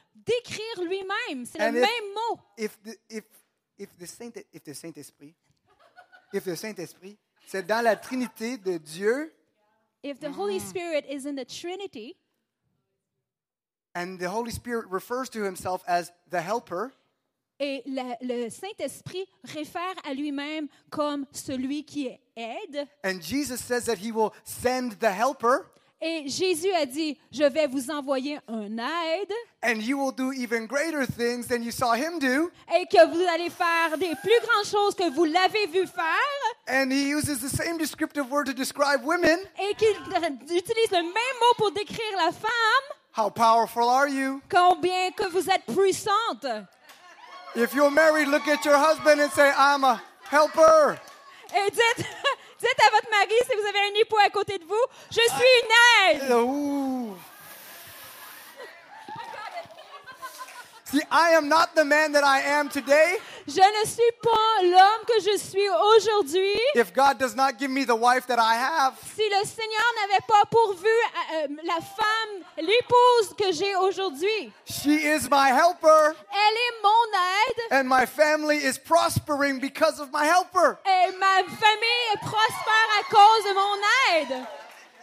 décrire lui-même. C'est And le if- même mot. If the, if, if the Saint, if the Saint-Esprit, if the Saint-Esprit, c'est dans la Trinité de Dieu, If the Holy Spirit is in the Trinity, and the Holy Spirit refers to himself as the helper, et la- le Saint-Esprit réfère à lui-même comme celui qui aide, and Jesus says that he will send the helper, et Jésus a dit, je vais vous envoyer un aide, and you will do even greater things than you saw him do. et que vous allez faire des plus grandes choses que vous l'avez vu faire, And he uses the same descriptive word to describe women. et qu'il utilise le même mot pour décrire la femme. How powerful are you? Combien que vous êtes puissante. If you're married, look at your husband and say, I'm a helper. Et dites, dites à votre mari, si vous avez un époux à côté de vous, je suis une aide. Ooh. See, I am not the man that I am today Je ne suis pas l'homme que je suis aujourd'hui if God does not give me the wife that I have. si le Seigneur n'avait pas pourvu euh, la femme, l'épouse que j'ai aujourd'hui. She is my helper, Elle est mon aide and my family is prospering because of my helper. et ma famille est prospère à cause de mon aide.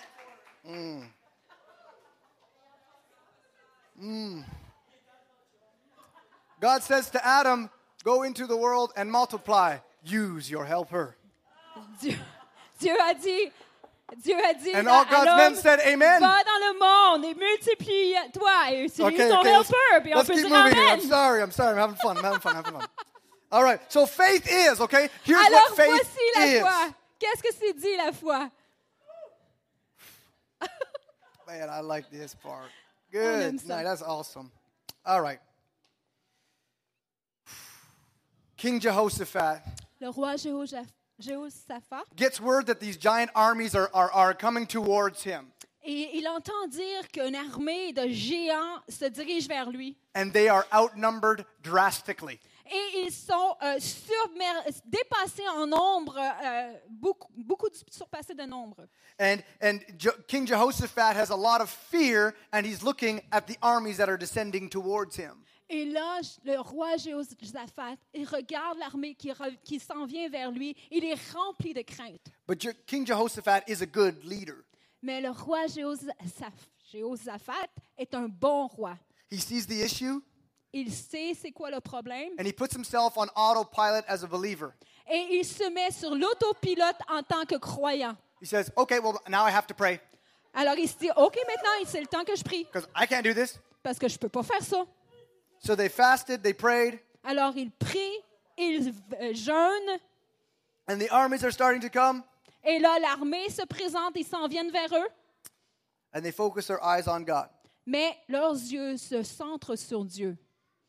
God says to Adam, go into the world and multiply. Use your helper. Dieu, Dieu a dit, Dieu a dit And à- all à God's l'homme, men said amen. va dans le monde et multiplie-toi et utilise Okay, ton okay, let's, helper. Puis on let's peut keep dire moving here. amen. I'm sorry, I'm sorry, I'm having fun, I'm having fun, I'm having fun. All right, so faith is, okay? Here's Alors what faith voici la is. foi. Qu'est-ce que c'est dit la foi? Man, I like this part. On aime Good. ça. Nice, that's awesome. All right. King Jehoshaphat Le roi Jéhoja- Jéhoshaphat, gets word that these giant armies are, are, are coming towards him, et il entend dire qu'une armée de géants se dirige vers lui. and they are outnumbered drastically. Et ils sont euh, surmer- dépassés en nombre, euh, beaucoup, beaucoup surpassés de nombre. And, and Je- King Jehoshaphat has a lot of fear, and he's looking at the armies that are descending towards him. Et là, le roi Jéhoshaphat, il regarde l'armée qui, re- qui s'en vient vers lui. Il est rempli de crainte. But Je- King Jehoshaphat is a good leader. Mais le roi Jéhoshaphat, Jéhoshaphat est un bon roi. He sees the issue, Il sait c'est quoi le problème. and he puts himself on autopilot as a believer. Et il se met sur l'autopilote en tant que croyant. He says, okay, well, now I have to pray Alors il se dit, OK, maintenant, c'est le temps que je prie. because I can't do this. Parce que je ne peux pas faire ça. So they fasted, they prayed, Alors il prie, il euh, jeûne. and the armies are starting to come, Et là, l'armée se présente, ils s'en viennent vers eux. and they focus their eyes on God. Mais leurs yeux se centrent sur Dieu.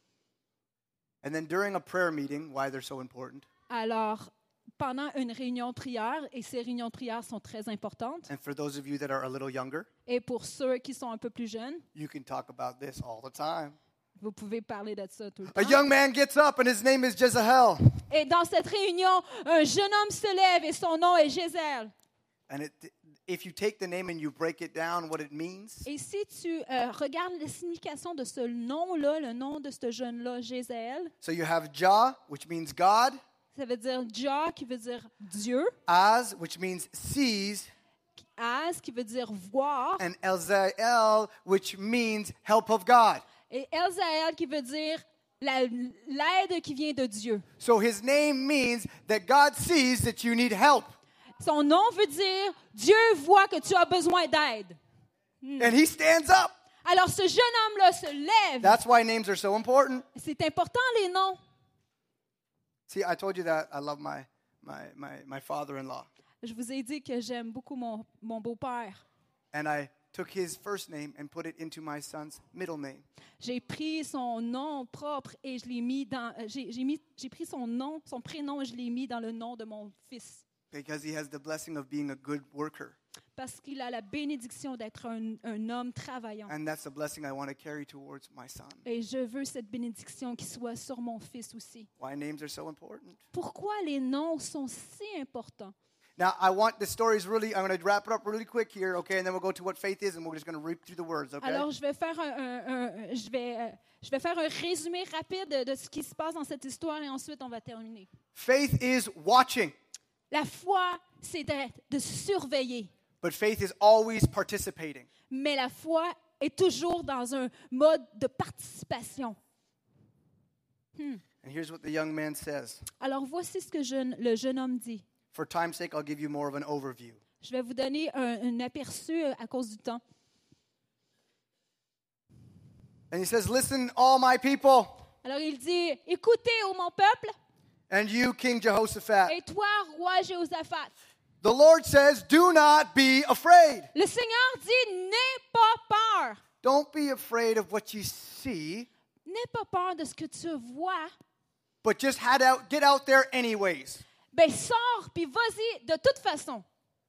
And then during a prayer meeting, why they're so important, Alors, pendant une réunion de prière, et ces réunions de prière sont très importantes, and for those of you that are a little younger, et pour ceux qui sont un peu plus jeunes, you can talk about this all the time. vous pouvez parler de ça tout le A temps. young man gets up, and his name is Jezebel. Et dans cette réunion, un jeune homme se lève et son nom est Jézabel. And it, if you take the name and you break it down, what it means, Et si tu euh, regardes la signification de ce nom-là, le nom de ce jeune-là, Jézabel, so you have Jah, which means God, ça veut dire Jah, qui veut dire Dieu, Az, which means sees, Az, qui veut dire voir, and Elzael, which means help of God. et Elzael, qui veut dire la- l'aide qui vient de Dieu. So his name means that God sees that you need help. Son nom veut dire Dieu voit que tu as besoin d'aide. And he stands up. Alors ce jeune homme-là se lève. That's why names are so important. C'est important les noms. See, I told you that I love my, my, my, my father-in-law. Je vous ai dit que j'aime beaucoup mon, mon beau-père. And I took his first name and put it into my son's middle name. J'ai pris son nom propre et je l'ai mis dans. euh, J'ai, j'ai mis, j'ai pris son nom, son prénom et je l'ai mis dans le nom de mon fils. Because he has the blessing of being a good worker. Parce qu'il a la bénédiction d'être un, un homme travaillant. And that's the blessing I want to carry towards my son. Et je veux cette bénédiction qui soit sur mon fils aussi. Why names are so important. Pourquoi les noms sont si importants? Now, I want the stories really, I'm going to wrap it up really quick here, okay? And then we'll go to what faith is, and we're just going to read through the words, okay? Alors, je vais faire un, un- un- je vais, euh, je vais faire un résumé rapide de, de ce qui se passe dans cette histoire et ensuite on va terminer. Faith is watching, La foi, c'est de, de surveiller, but faith is always participating. mais la foi est toujours dans un mode de participation. And here's what the young man says. Alors, voici ce que jeune- le jeune homme dit. For time's sake, I'll give you more of an overview. Je vais vous donner un, un aperçu euh, à cause du temps. And he says, listen, all my people, Alors, il dit, écoutez, ô mon peuple, and you, King Jehoshaphat. et toi, roi Jéhoshaphat. The Lord says, do not be afraid. Le Seigneur dit, n'aie pas peur. Don't be afraid of what you see, N'aie pas peur de ce que tu vois. but just head out, get out there anyways. Ben, sors, puis vas-y de toute façon.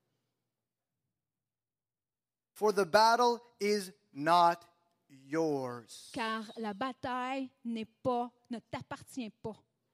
For the battle is not yours. Car la bataille n'est pas, ne t'appartient pas.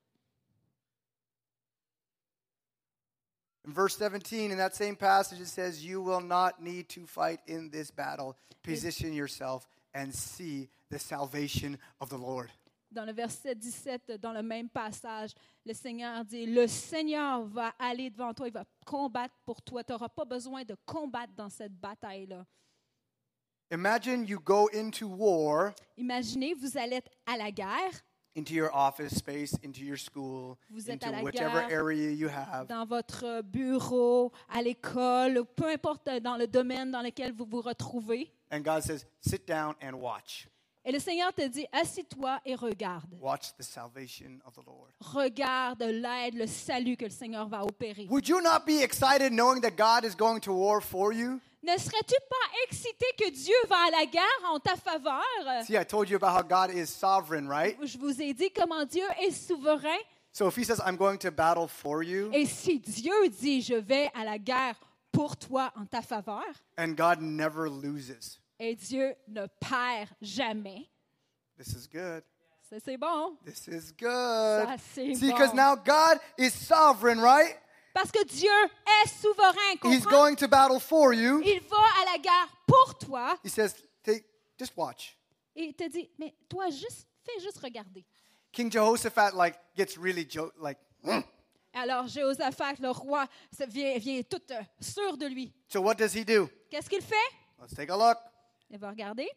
In verse seventeen, in that same passage, it says, you will not need to fight in this battle. Position yourself and see the salvation of the Lord. Dans le verset dix-sept, dans le même passage, le Seigneur dit, le Seigneur va aller devant toi, il va combattre pour toi. Tu n'auras pas besoin de combattre dans cette bataille-là. Imagine you go into war, Imaginez, vous allez être à la guerre, into your office space, into your school, Vous êtes into à la whichever guerre. area you have. dans votre bureau, à l'école, peu importe dans le domaine dans lequel vous vous retrouvez. And God says, sit down and watch. Et le Seigneur te dit, assis-toi et regarde. Watch the salvation of the Lord. Regarde l'aide, le salut que le Seigneur va opérer. Would you not be excited knowing that God is going to war for you? Ne serais-tu pas excité que Dieu va à la guerre en ta faveur? See, I told you about how God is sovereign, right? Je vous ai dit comment Dieu est souverain. So if he says, I'm going to battle for you, Et si Dieu dit, je vais à la guerre pour toi en ta faveur, and God never loses, et Dieu ne perd jamais, this is good. ça c'est bon. This is good. Ça, c'est See, bon. because now God is sovereign, right? Parce que Dieu est souverain, He's comprends? going to battle for you. Il va à la guerre pour toi. He says, take, just watch. Et il te dit, mais toi, juste, fais juste regarder. King Jehoshaphat like gets really jo- like. "Mm." Alors, Jéhoshaphat, le roi, se vient, vient tout euh, sûr de lui. So what does he do? Qu'est-ce qu'il fait? Let's take a look. Il va regarder.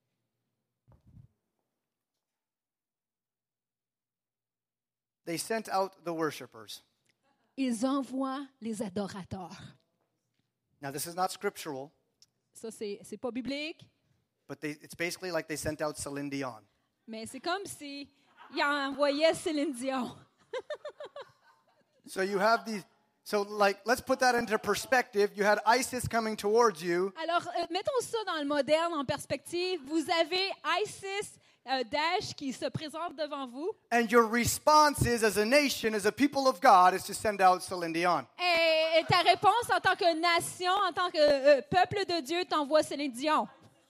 They sent out the worshipers. Ils envoient les adorateurs. Now this is not scriptural, Ça, c'est, c'est pas biblique, but they, it's basically like they sent out Celine Dion. mais c'est comme si il envoyait Céline Dion. So you have these. So like, let's put that into perspective. You had ISIS coming towards you, Alors, euh, mettons ça dans le moderne, en perspective. Vous avez ISIS, euh, Daesh qui se présente devant vous. and your response is, as a nation, as a people of God, is to send out Celine Dion. Et, et ta réponse en tant que nation, en tant que euh, peuple de Dieu, t'envoie Céline Dion.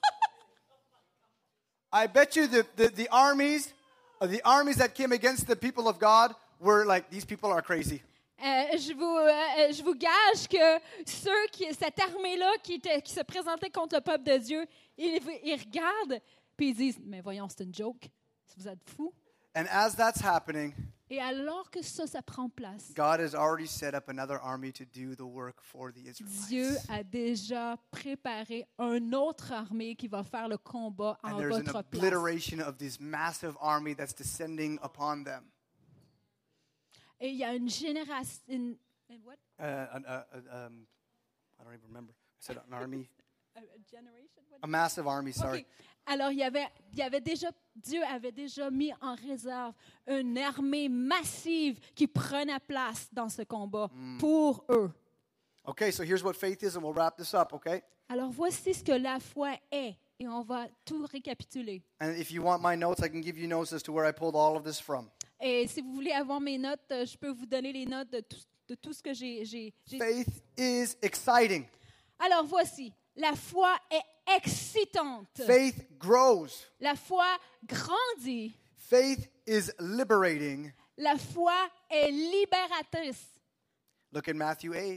I bet you the, the, the armies, uh, the armies that came against the people of God were like, these people are crazy. Euh, je, vous, euh, je vous gage que ceux qui, cette armée-là qui, était- qui se présentait contre le peuple de Dieu, ils, ils regardent puis ils disent, mais voyons, c'est une joke. Vous êtes fous. And as that's happening, Et alors que ça, ça prend place, God has already set up another army to do the work for the Israelites. Dieu a déjà préparé une autre armée qui va faire le combat en And there's an votre place. obliteration of this massive army that's descending upon them. Et il y a une génération... Une, une what? Uh, an- uh, uh, um, I don't even remember. I said an army. A- a generation? What? A massive army, sorry. OK. Alors, il y avait, il y avait déjà, Dieu avait déjà mis en réserve une armée massive qui prenait place dans ce combat pour eux. Okay, so here's what faith is, and we'll wrap this up, okay? Alors, voici ce que la foi est, et on va tout récapituler. And if you want my notes, I can give you notes as to where I pulled all of this from. Et si vous voulez avoir mes notes, euh, je peux vous donner les notes de tout, de tout ce que j'ai, j'ai, j'ai- Faith is exciting. Alors, voici. La foi est excitante. Faith grows. La foi grandit. Faith is liberating. La foi est libératrice. Look at Matthew eight.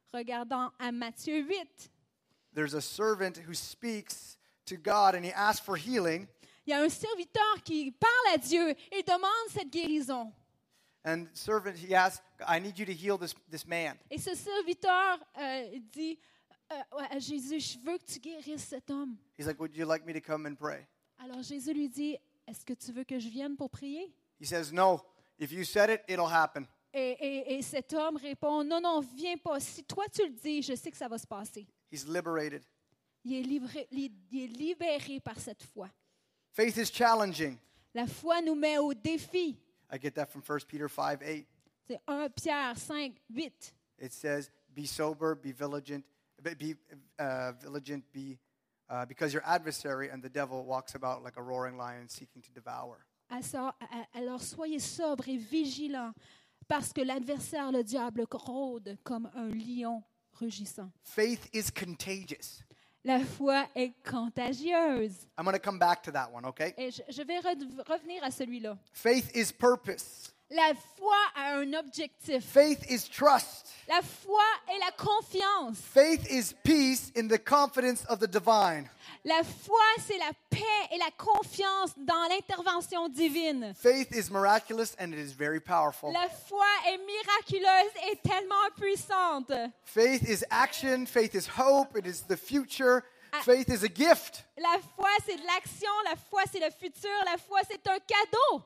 Regardons à Matthieu huit. There's a servant who speaks to God and he asks for healing. Il y a un serviteur qui parle à Dieu et demande cette guérison. And servant, he asks, I need you to heal this, this man. Et ce serviteur euh, dit euh, à Jésus, je veux que tu guérisses cet homme. He's like, would you like me to come and pray? Alors Jésus lui dit, est-ce que tu veux que je vienne pour prier? He says, no. If you said it, it'll happen. Et, et, et cet homme répond, non, non, viens pas. Si toi tu le dis, je sais que ça va se passer. He's liberated. Il est, livré, il est libéré par cette foi. Faith is challenging. La foi nous met au défi. I get that from First Peter five eight. C'est un Pierre cinq, huit. It says, be sober, be vigilant, be uh, vigilant, be, uh, because your adversary and the devil walks about like a roaring lion seeking to devour. Alors soyez sobres et vigilants, parce que l'adversaire, le diable, rôde comme un lion rugissant. Faith is contagious. La foi est contagieuse. I'm going to come back to that one, okay? Et je, je vais re- revenir à celui-là. Faith is purpose. La foi a un objectif. Faith is trust. La foi est la confiance. Faith is peace in the confidence of the divine. La foi, c'est la paix et la confiance dans l'intervention divine. Faith is miraculous and it is very powerful. La foi est miraculeuse et tellement puissante. Faith is action. Faith is hope. It is the future. Ah. Faith is a gift. La foi, c'est de l'action. La foi, c'est le futur. La foi, c'est un cadeau.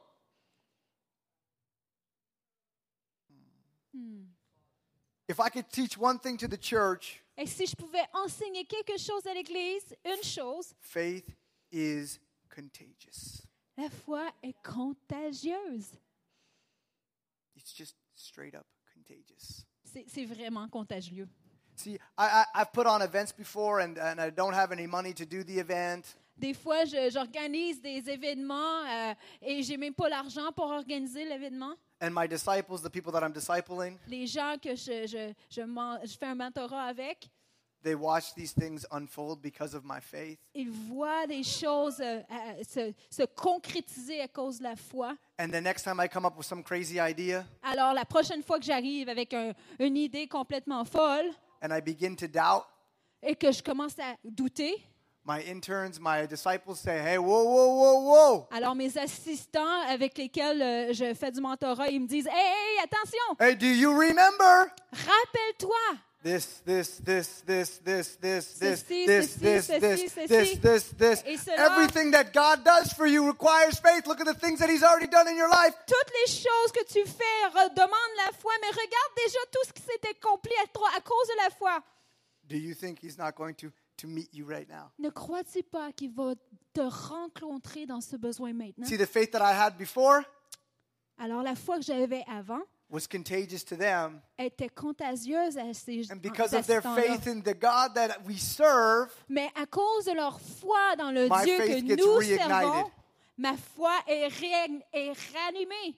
Hmm. If I could teach one thing to the church, Et si je pouvais enseigner quelque chose à l'Église, une chose, faith is contagious. la foi est contagieuse. It's just straight up contagious. C'est, c'est vraiment contagieux. See, I, I, I've put on events before and, and I don't have any money to do the event. Des fois, je, j'organise des événements euh, et j'ai même pas l'argent pour organiser l'événement. And my disciples, the people that I'm discipling, Les gens que je, je, je, man- je fais un mentorat avec, they watch these things unfold because of my faith. ils voient des choses euh, euh, se, se concrétiser à cause de la foi. And the next time I come up with some crazy idea Alors, la prochaine fois que j'arrive avec un- une idée complètement folle and I begin to doubt, et que je commence à douter, my interns, my disciples say, hey, whoa, whoa, whoa, whoa. alors mes assistants avec lesquels euh, je fais du mentorat, ils me disent « Hey, hey, attention, Hey, do you remember? rappelle-toi, This, this, this, this, this, this, this, Ceci, this, ceci, this, ceci, this, ceci. this, this, this. Et cela. Everything that God does for you requires faith. Look at the things that He's already done in your life. toutes les choses que tu fais re- demandent la foi, mais regarde déjà tout ce qui s'est accompli à, tro- à cause de la foi. Do you think He's not going to, to meet you right now? Ne crois-tu pas qu'il va te rencontrer dans ce besoin maintenant? See, the faith that I had before Alors, la foi que j'avais avant was contagious to them. était contagieuse à ces And because of their assistants-là. faith in the God that we serve, Mais à cause de leur foi dans le My Dieu faith que gets nous reignited. servons, ma foi est, ré- est ranimée.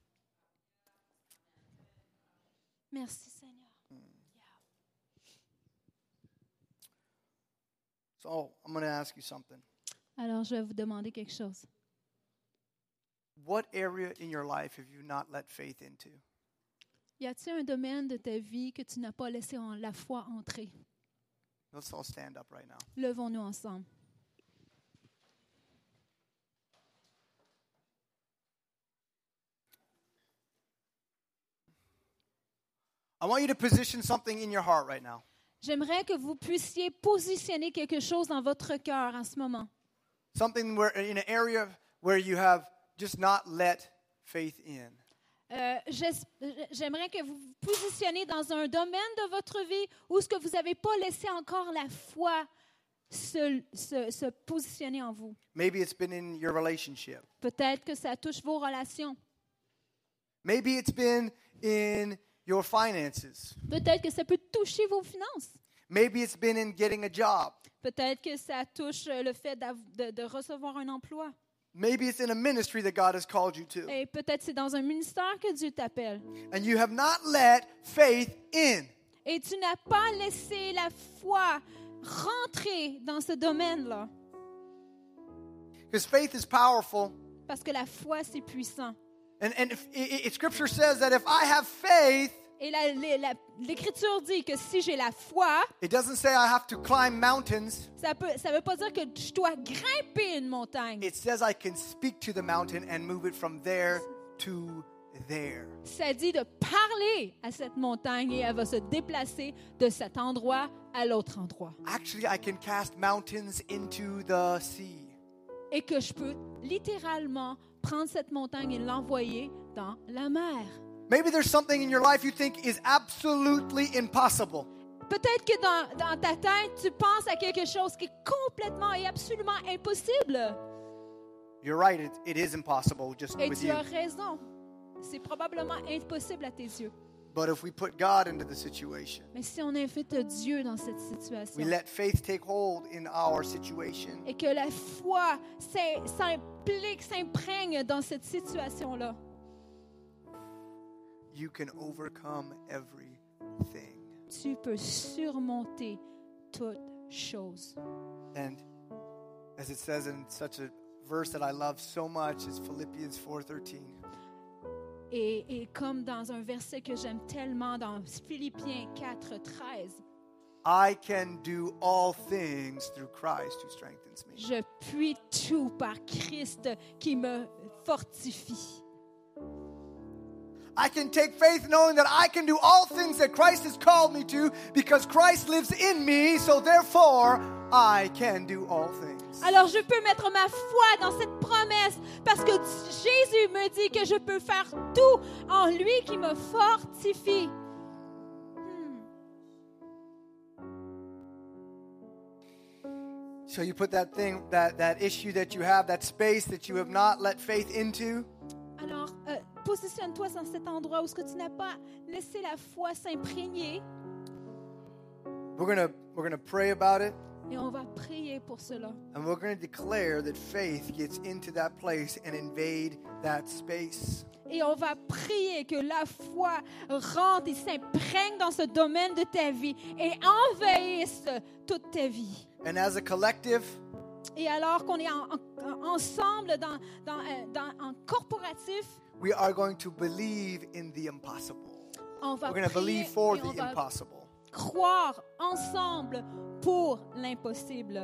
Merci Seigneur. so I'm going to ask you something. Alors, je vais vous demander quelque chose. What area in your life have you not let faith into? Y a-t-il un domaine de ta vie que tu n'as pas laissé en- la foi entrer? Let's all stand up right now. Levons-nous ensemble. I want you to position something in your heart right now. J'aimerais que vous puissiez positionner quelque chose dans votre cœur en ce moment. Something where in an area where you have just not let faith in. Euh, j'es- j'aimerais que vous vous positionnez dans un domaine de votre vie où ce que vous n'avez pas laissé encore la foi se, se, se positionner en vous. Maybe it's been in your relationship. Peut-être que ça touche vos relations. Maybe it's been in your finances. Peut-être que ça peut toucher vos finances. Maybe it's been in getting a job. Peut-être que ça touche euh, le fait d'av- de, de recevoir un emploi. Maybe it's in a ministry that God has called you to. Et peut-être c'est dans un ministère que Dieu t'appelle. And you have not let faith in. Et tu n'as pas laissé la foi rentrer dans ce domaine-là. Because faith is powerful. Parce que la foi, c'est puissant. And, and if, i i Scripture says that if I have faith Et la- la- la- l'Écriture dit que si j'ai la foi, it doesn't say I have to climb mountains. ça peut, ça veut pas dire que je dois grimper une montagne. It says I can speak to the mountain and move it from there to there. Ça dit de parler à cette montagne et elle va se déplacer de cet endroit à l'autre endroit. Actually, I can cast mountains into the sea. Et que je peux littéralement prendre cette montagne et l'envoyer dans la mer. Maybe there's something in your life you think is absolutely impossible. Peut-être que dans, dans ta tête, tu penses à quelque chose qui est complètement et absolument impossible. You're right, it, it is impossible just Et with tu you. as raison. C'est probablement impossible à tes yeux. But if we put God into the situation, Mais si on invite Dieu dans cette situation we let faith take hold in our situation, et que la foi s'im- s'implique, s'imprègne dans cette situation-là, you can overcome everything. tu peux surmonter toute chose. And as it says in such a verse that I love so much is Philippians four thirteen. Et, et comme dans un verset que j'aime tellement dans Philippiens quatre treize, I can do all things through Christ who strengthens me. je puis tout par Christ qui me fortifie. I can take faith knowing that I can do all things that Christ has called me to because Christ lives in me, so therefore I can do all things. Alors je peux mettre ma foi dans cette promesse parce que Jésus me dit que je peux faire tout en lui qui me fortifie. Hmm. So you put that thing, that, that issue that you have, that space that you have not let faith into. Alors, euh, positionne-toi dans cet endroit où ce que tu n'as pas laissé la foi s'imprégner We're gonna we're gonna pray about it, et on va prier pour cela. and we're gonna declare that faith gets into that place and invade that space. Et on va prier que la foi rentre et s'imprègne dans ce domaine de ta vie et envahisse toute ta vie. And as a collective, Et alors qu'on est en- en- ensemble dans, dans, euh, dans- en corporatif, we are going to believe in the impossible. on va We're going to prier believe for et on the va impossible. croire ensemble pour l'impossible.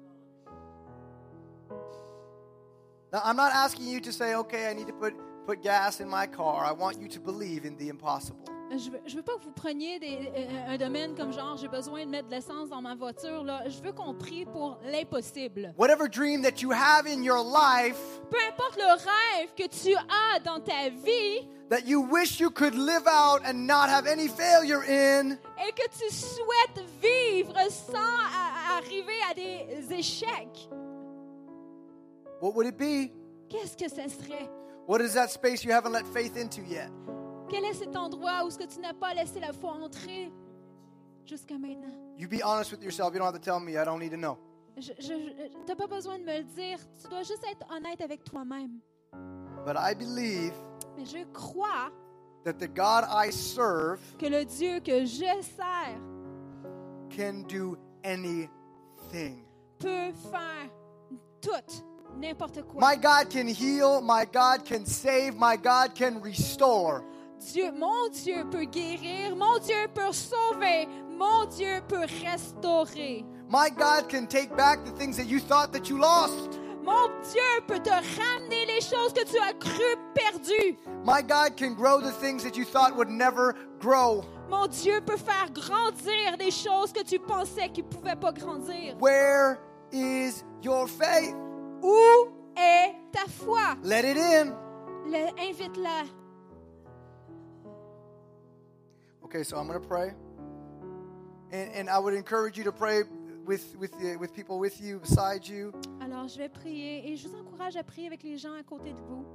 Now, I'm not asking you to say, okay, I need to put, put gas in my car. I want you to believe in the impossible. Je veux, je veux pas que vous preniez des, euh, un domaine comme genre j'ai besoin de mettre de l'essence dans ma voiture. Là. Je veux qu'on prie pour l'impossible. Whatever dream that you have in your life Peu importe le rêve que tu as dans ta vie that you wish you could live out and not have any failure in, et que tu souhaites vivre sans a- arriver à des échecs, what would it be? qu'est-ce que ça serait? What is that space you haven't let faith into yet? Quel est cet endroit où ce que tu n'as pas laissé la foi entrer jusqu'à maintenant? You be honest with yourself. You don't have to tell me. I don't need to know. Je, je, je- t'as pas besoin de me le dire. Tu dois juste être honnête avec toi-même. But I believe Mais je crois that the God I serve que le Dieu que je sers can do anything. peut faire tout, n'importe quoi. My God can heal. My God can save. My God can restore. Dieu, mon Dieu peut guérir, mon Dieu peut sauver, mon Dieu peut restaurer. My God can take back the things that you thought that you lost. Mon Dieu peut te ramener les choses que tu as cru perdues. My God can grow the things that you thought would never grow. Mon Dieu peut faire grandir des choses que tu pensais qu'ils ne pouvaient pas grandir. Where is your faith? Où est ta foi? Let it in. Le- invite-la. Okay, so I'm going to pray. And, and I would encourage you to pray with, with, uh, with people with you, beside you. Alors, je vais prier et je vous encourage à prier avec les gens à côté de vous.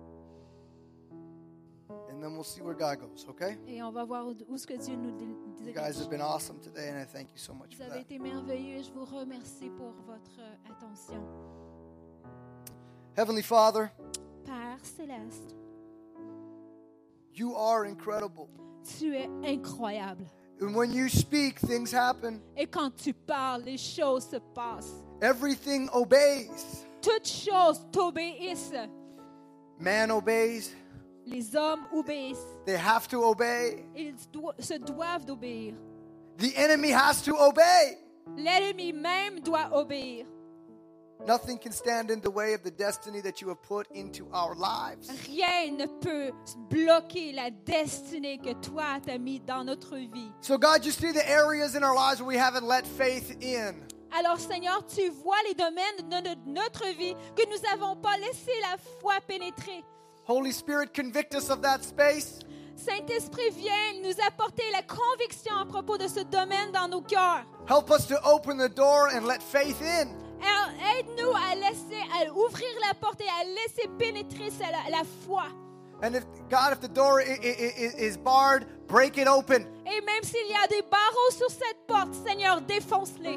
And then we'll see where God goes, okay? Et on va voir où, où ce que Dieu nous You dirige. guys have been awesome today, and I thank you so much Vous for avez that. été merveilleux et je vous remercie pour votre euh, attention. Heavenly Father, Père céleste, you are incredible. tu es incroyable. And when you speak, things happen. Et quand tu parles, les choses se passent. Everything obeys. Toutes choses t'obéissent. Man obeys. Les hommes obéissent. They have to obey. Ils do- se doivent d'obéir. The enemy has to obey. L'ennemi même doit obéir. Nothing can stand in the way of the destiny that you have put into our lives. Rien ne peut bloquer la destinée que toi t'as mis dans notre vie. So God, you see the areas in our lives where we haven't let faith in. Alors Seigneur, tu vois les domaines de de notre vie que nous n'avons pas laissé la foi pénétrer. Holy Spirit, convict us of that space. Saint-Esprit, viens nous apporter la conviction à propos de ce domaine dans nos cœurs. Help us to open the door and let faith in. Alors, aide-nous à laisser, à ouvrir la porte et à laisser pénétrer la, la foi. And if God, if the door i- i- i- is barred, break it open. Et même s'il y a des barreaux sur cette porte, Seigneur, défonce-les.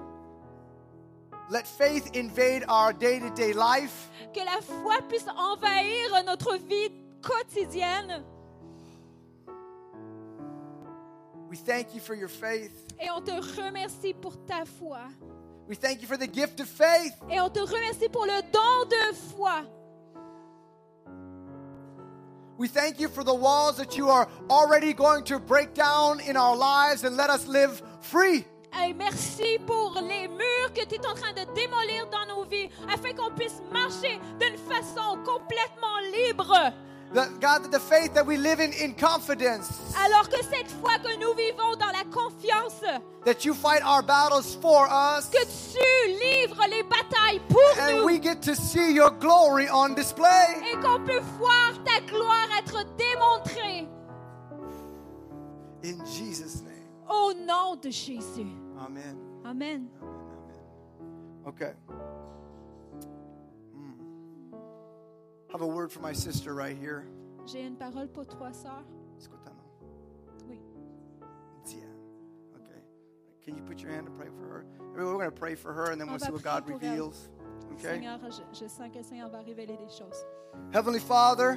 Let faith invade our day-to-day life. Que la foi puisse envahir notre vie quotidienne. We thank you for your faith. Et on te remercie pour ta foi. We thank you for the gift of faith. Et on te remercie pour le don de foi. We thank you for the walls that you are already going to break down in our lives and let us live free. Et merci pour les murs que tu es en train de démolir dans nos vies afin qu'on puisse marcher d'une façon complètement libre. That, God, that the faith that we live in in confidence, Alors que cette foi que nous vivons dans la confiance, that you fight our battles for us, que tu livres les batailles pour and nous we get to see your glory on display. et qu'on peut voir ta gloire être démontrée. In Jesus' name. Au nom de Jésus. Amen. Amen. Okay. Mm. I have a word for my sister right here. J'ai une parole pour toi, sœur. Est-ce que t'en as? Oui. Diane. Okay. Can you put your hand and pray for her? We're going to pray for her and then On we'll va see what prier God pour elle. reveals. Okay? Seigneur, je, je sens que le Seigneur va révéler des choses. Heavenly Father,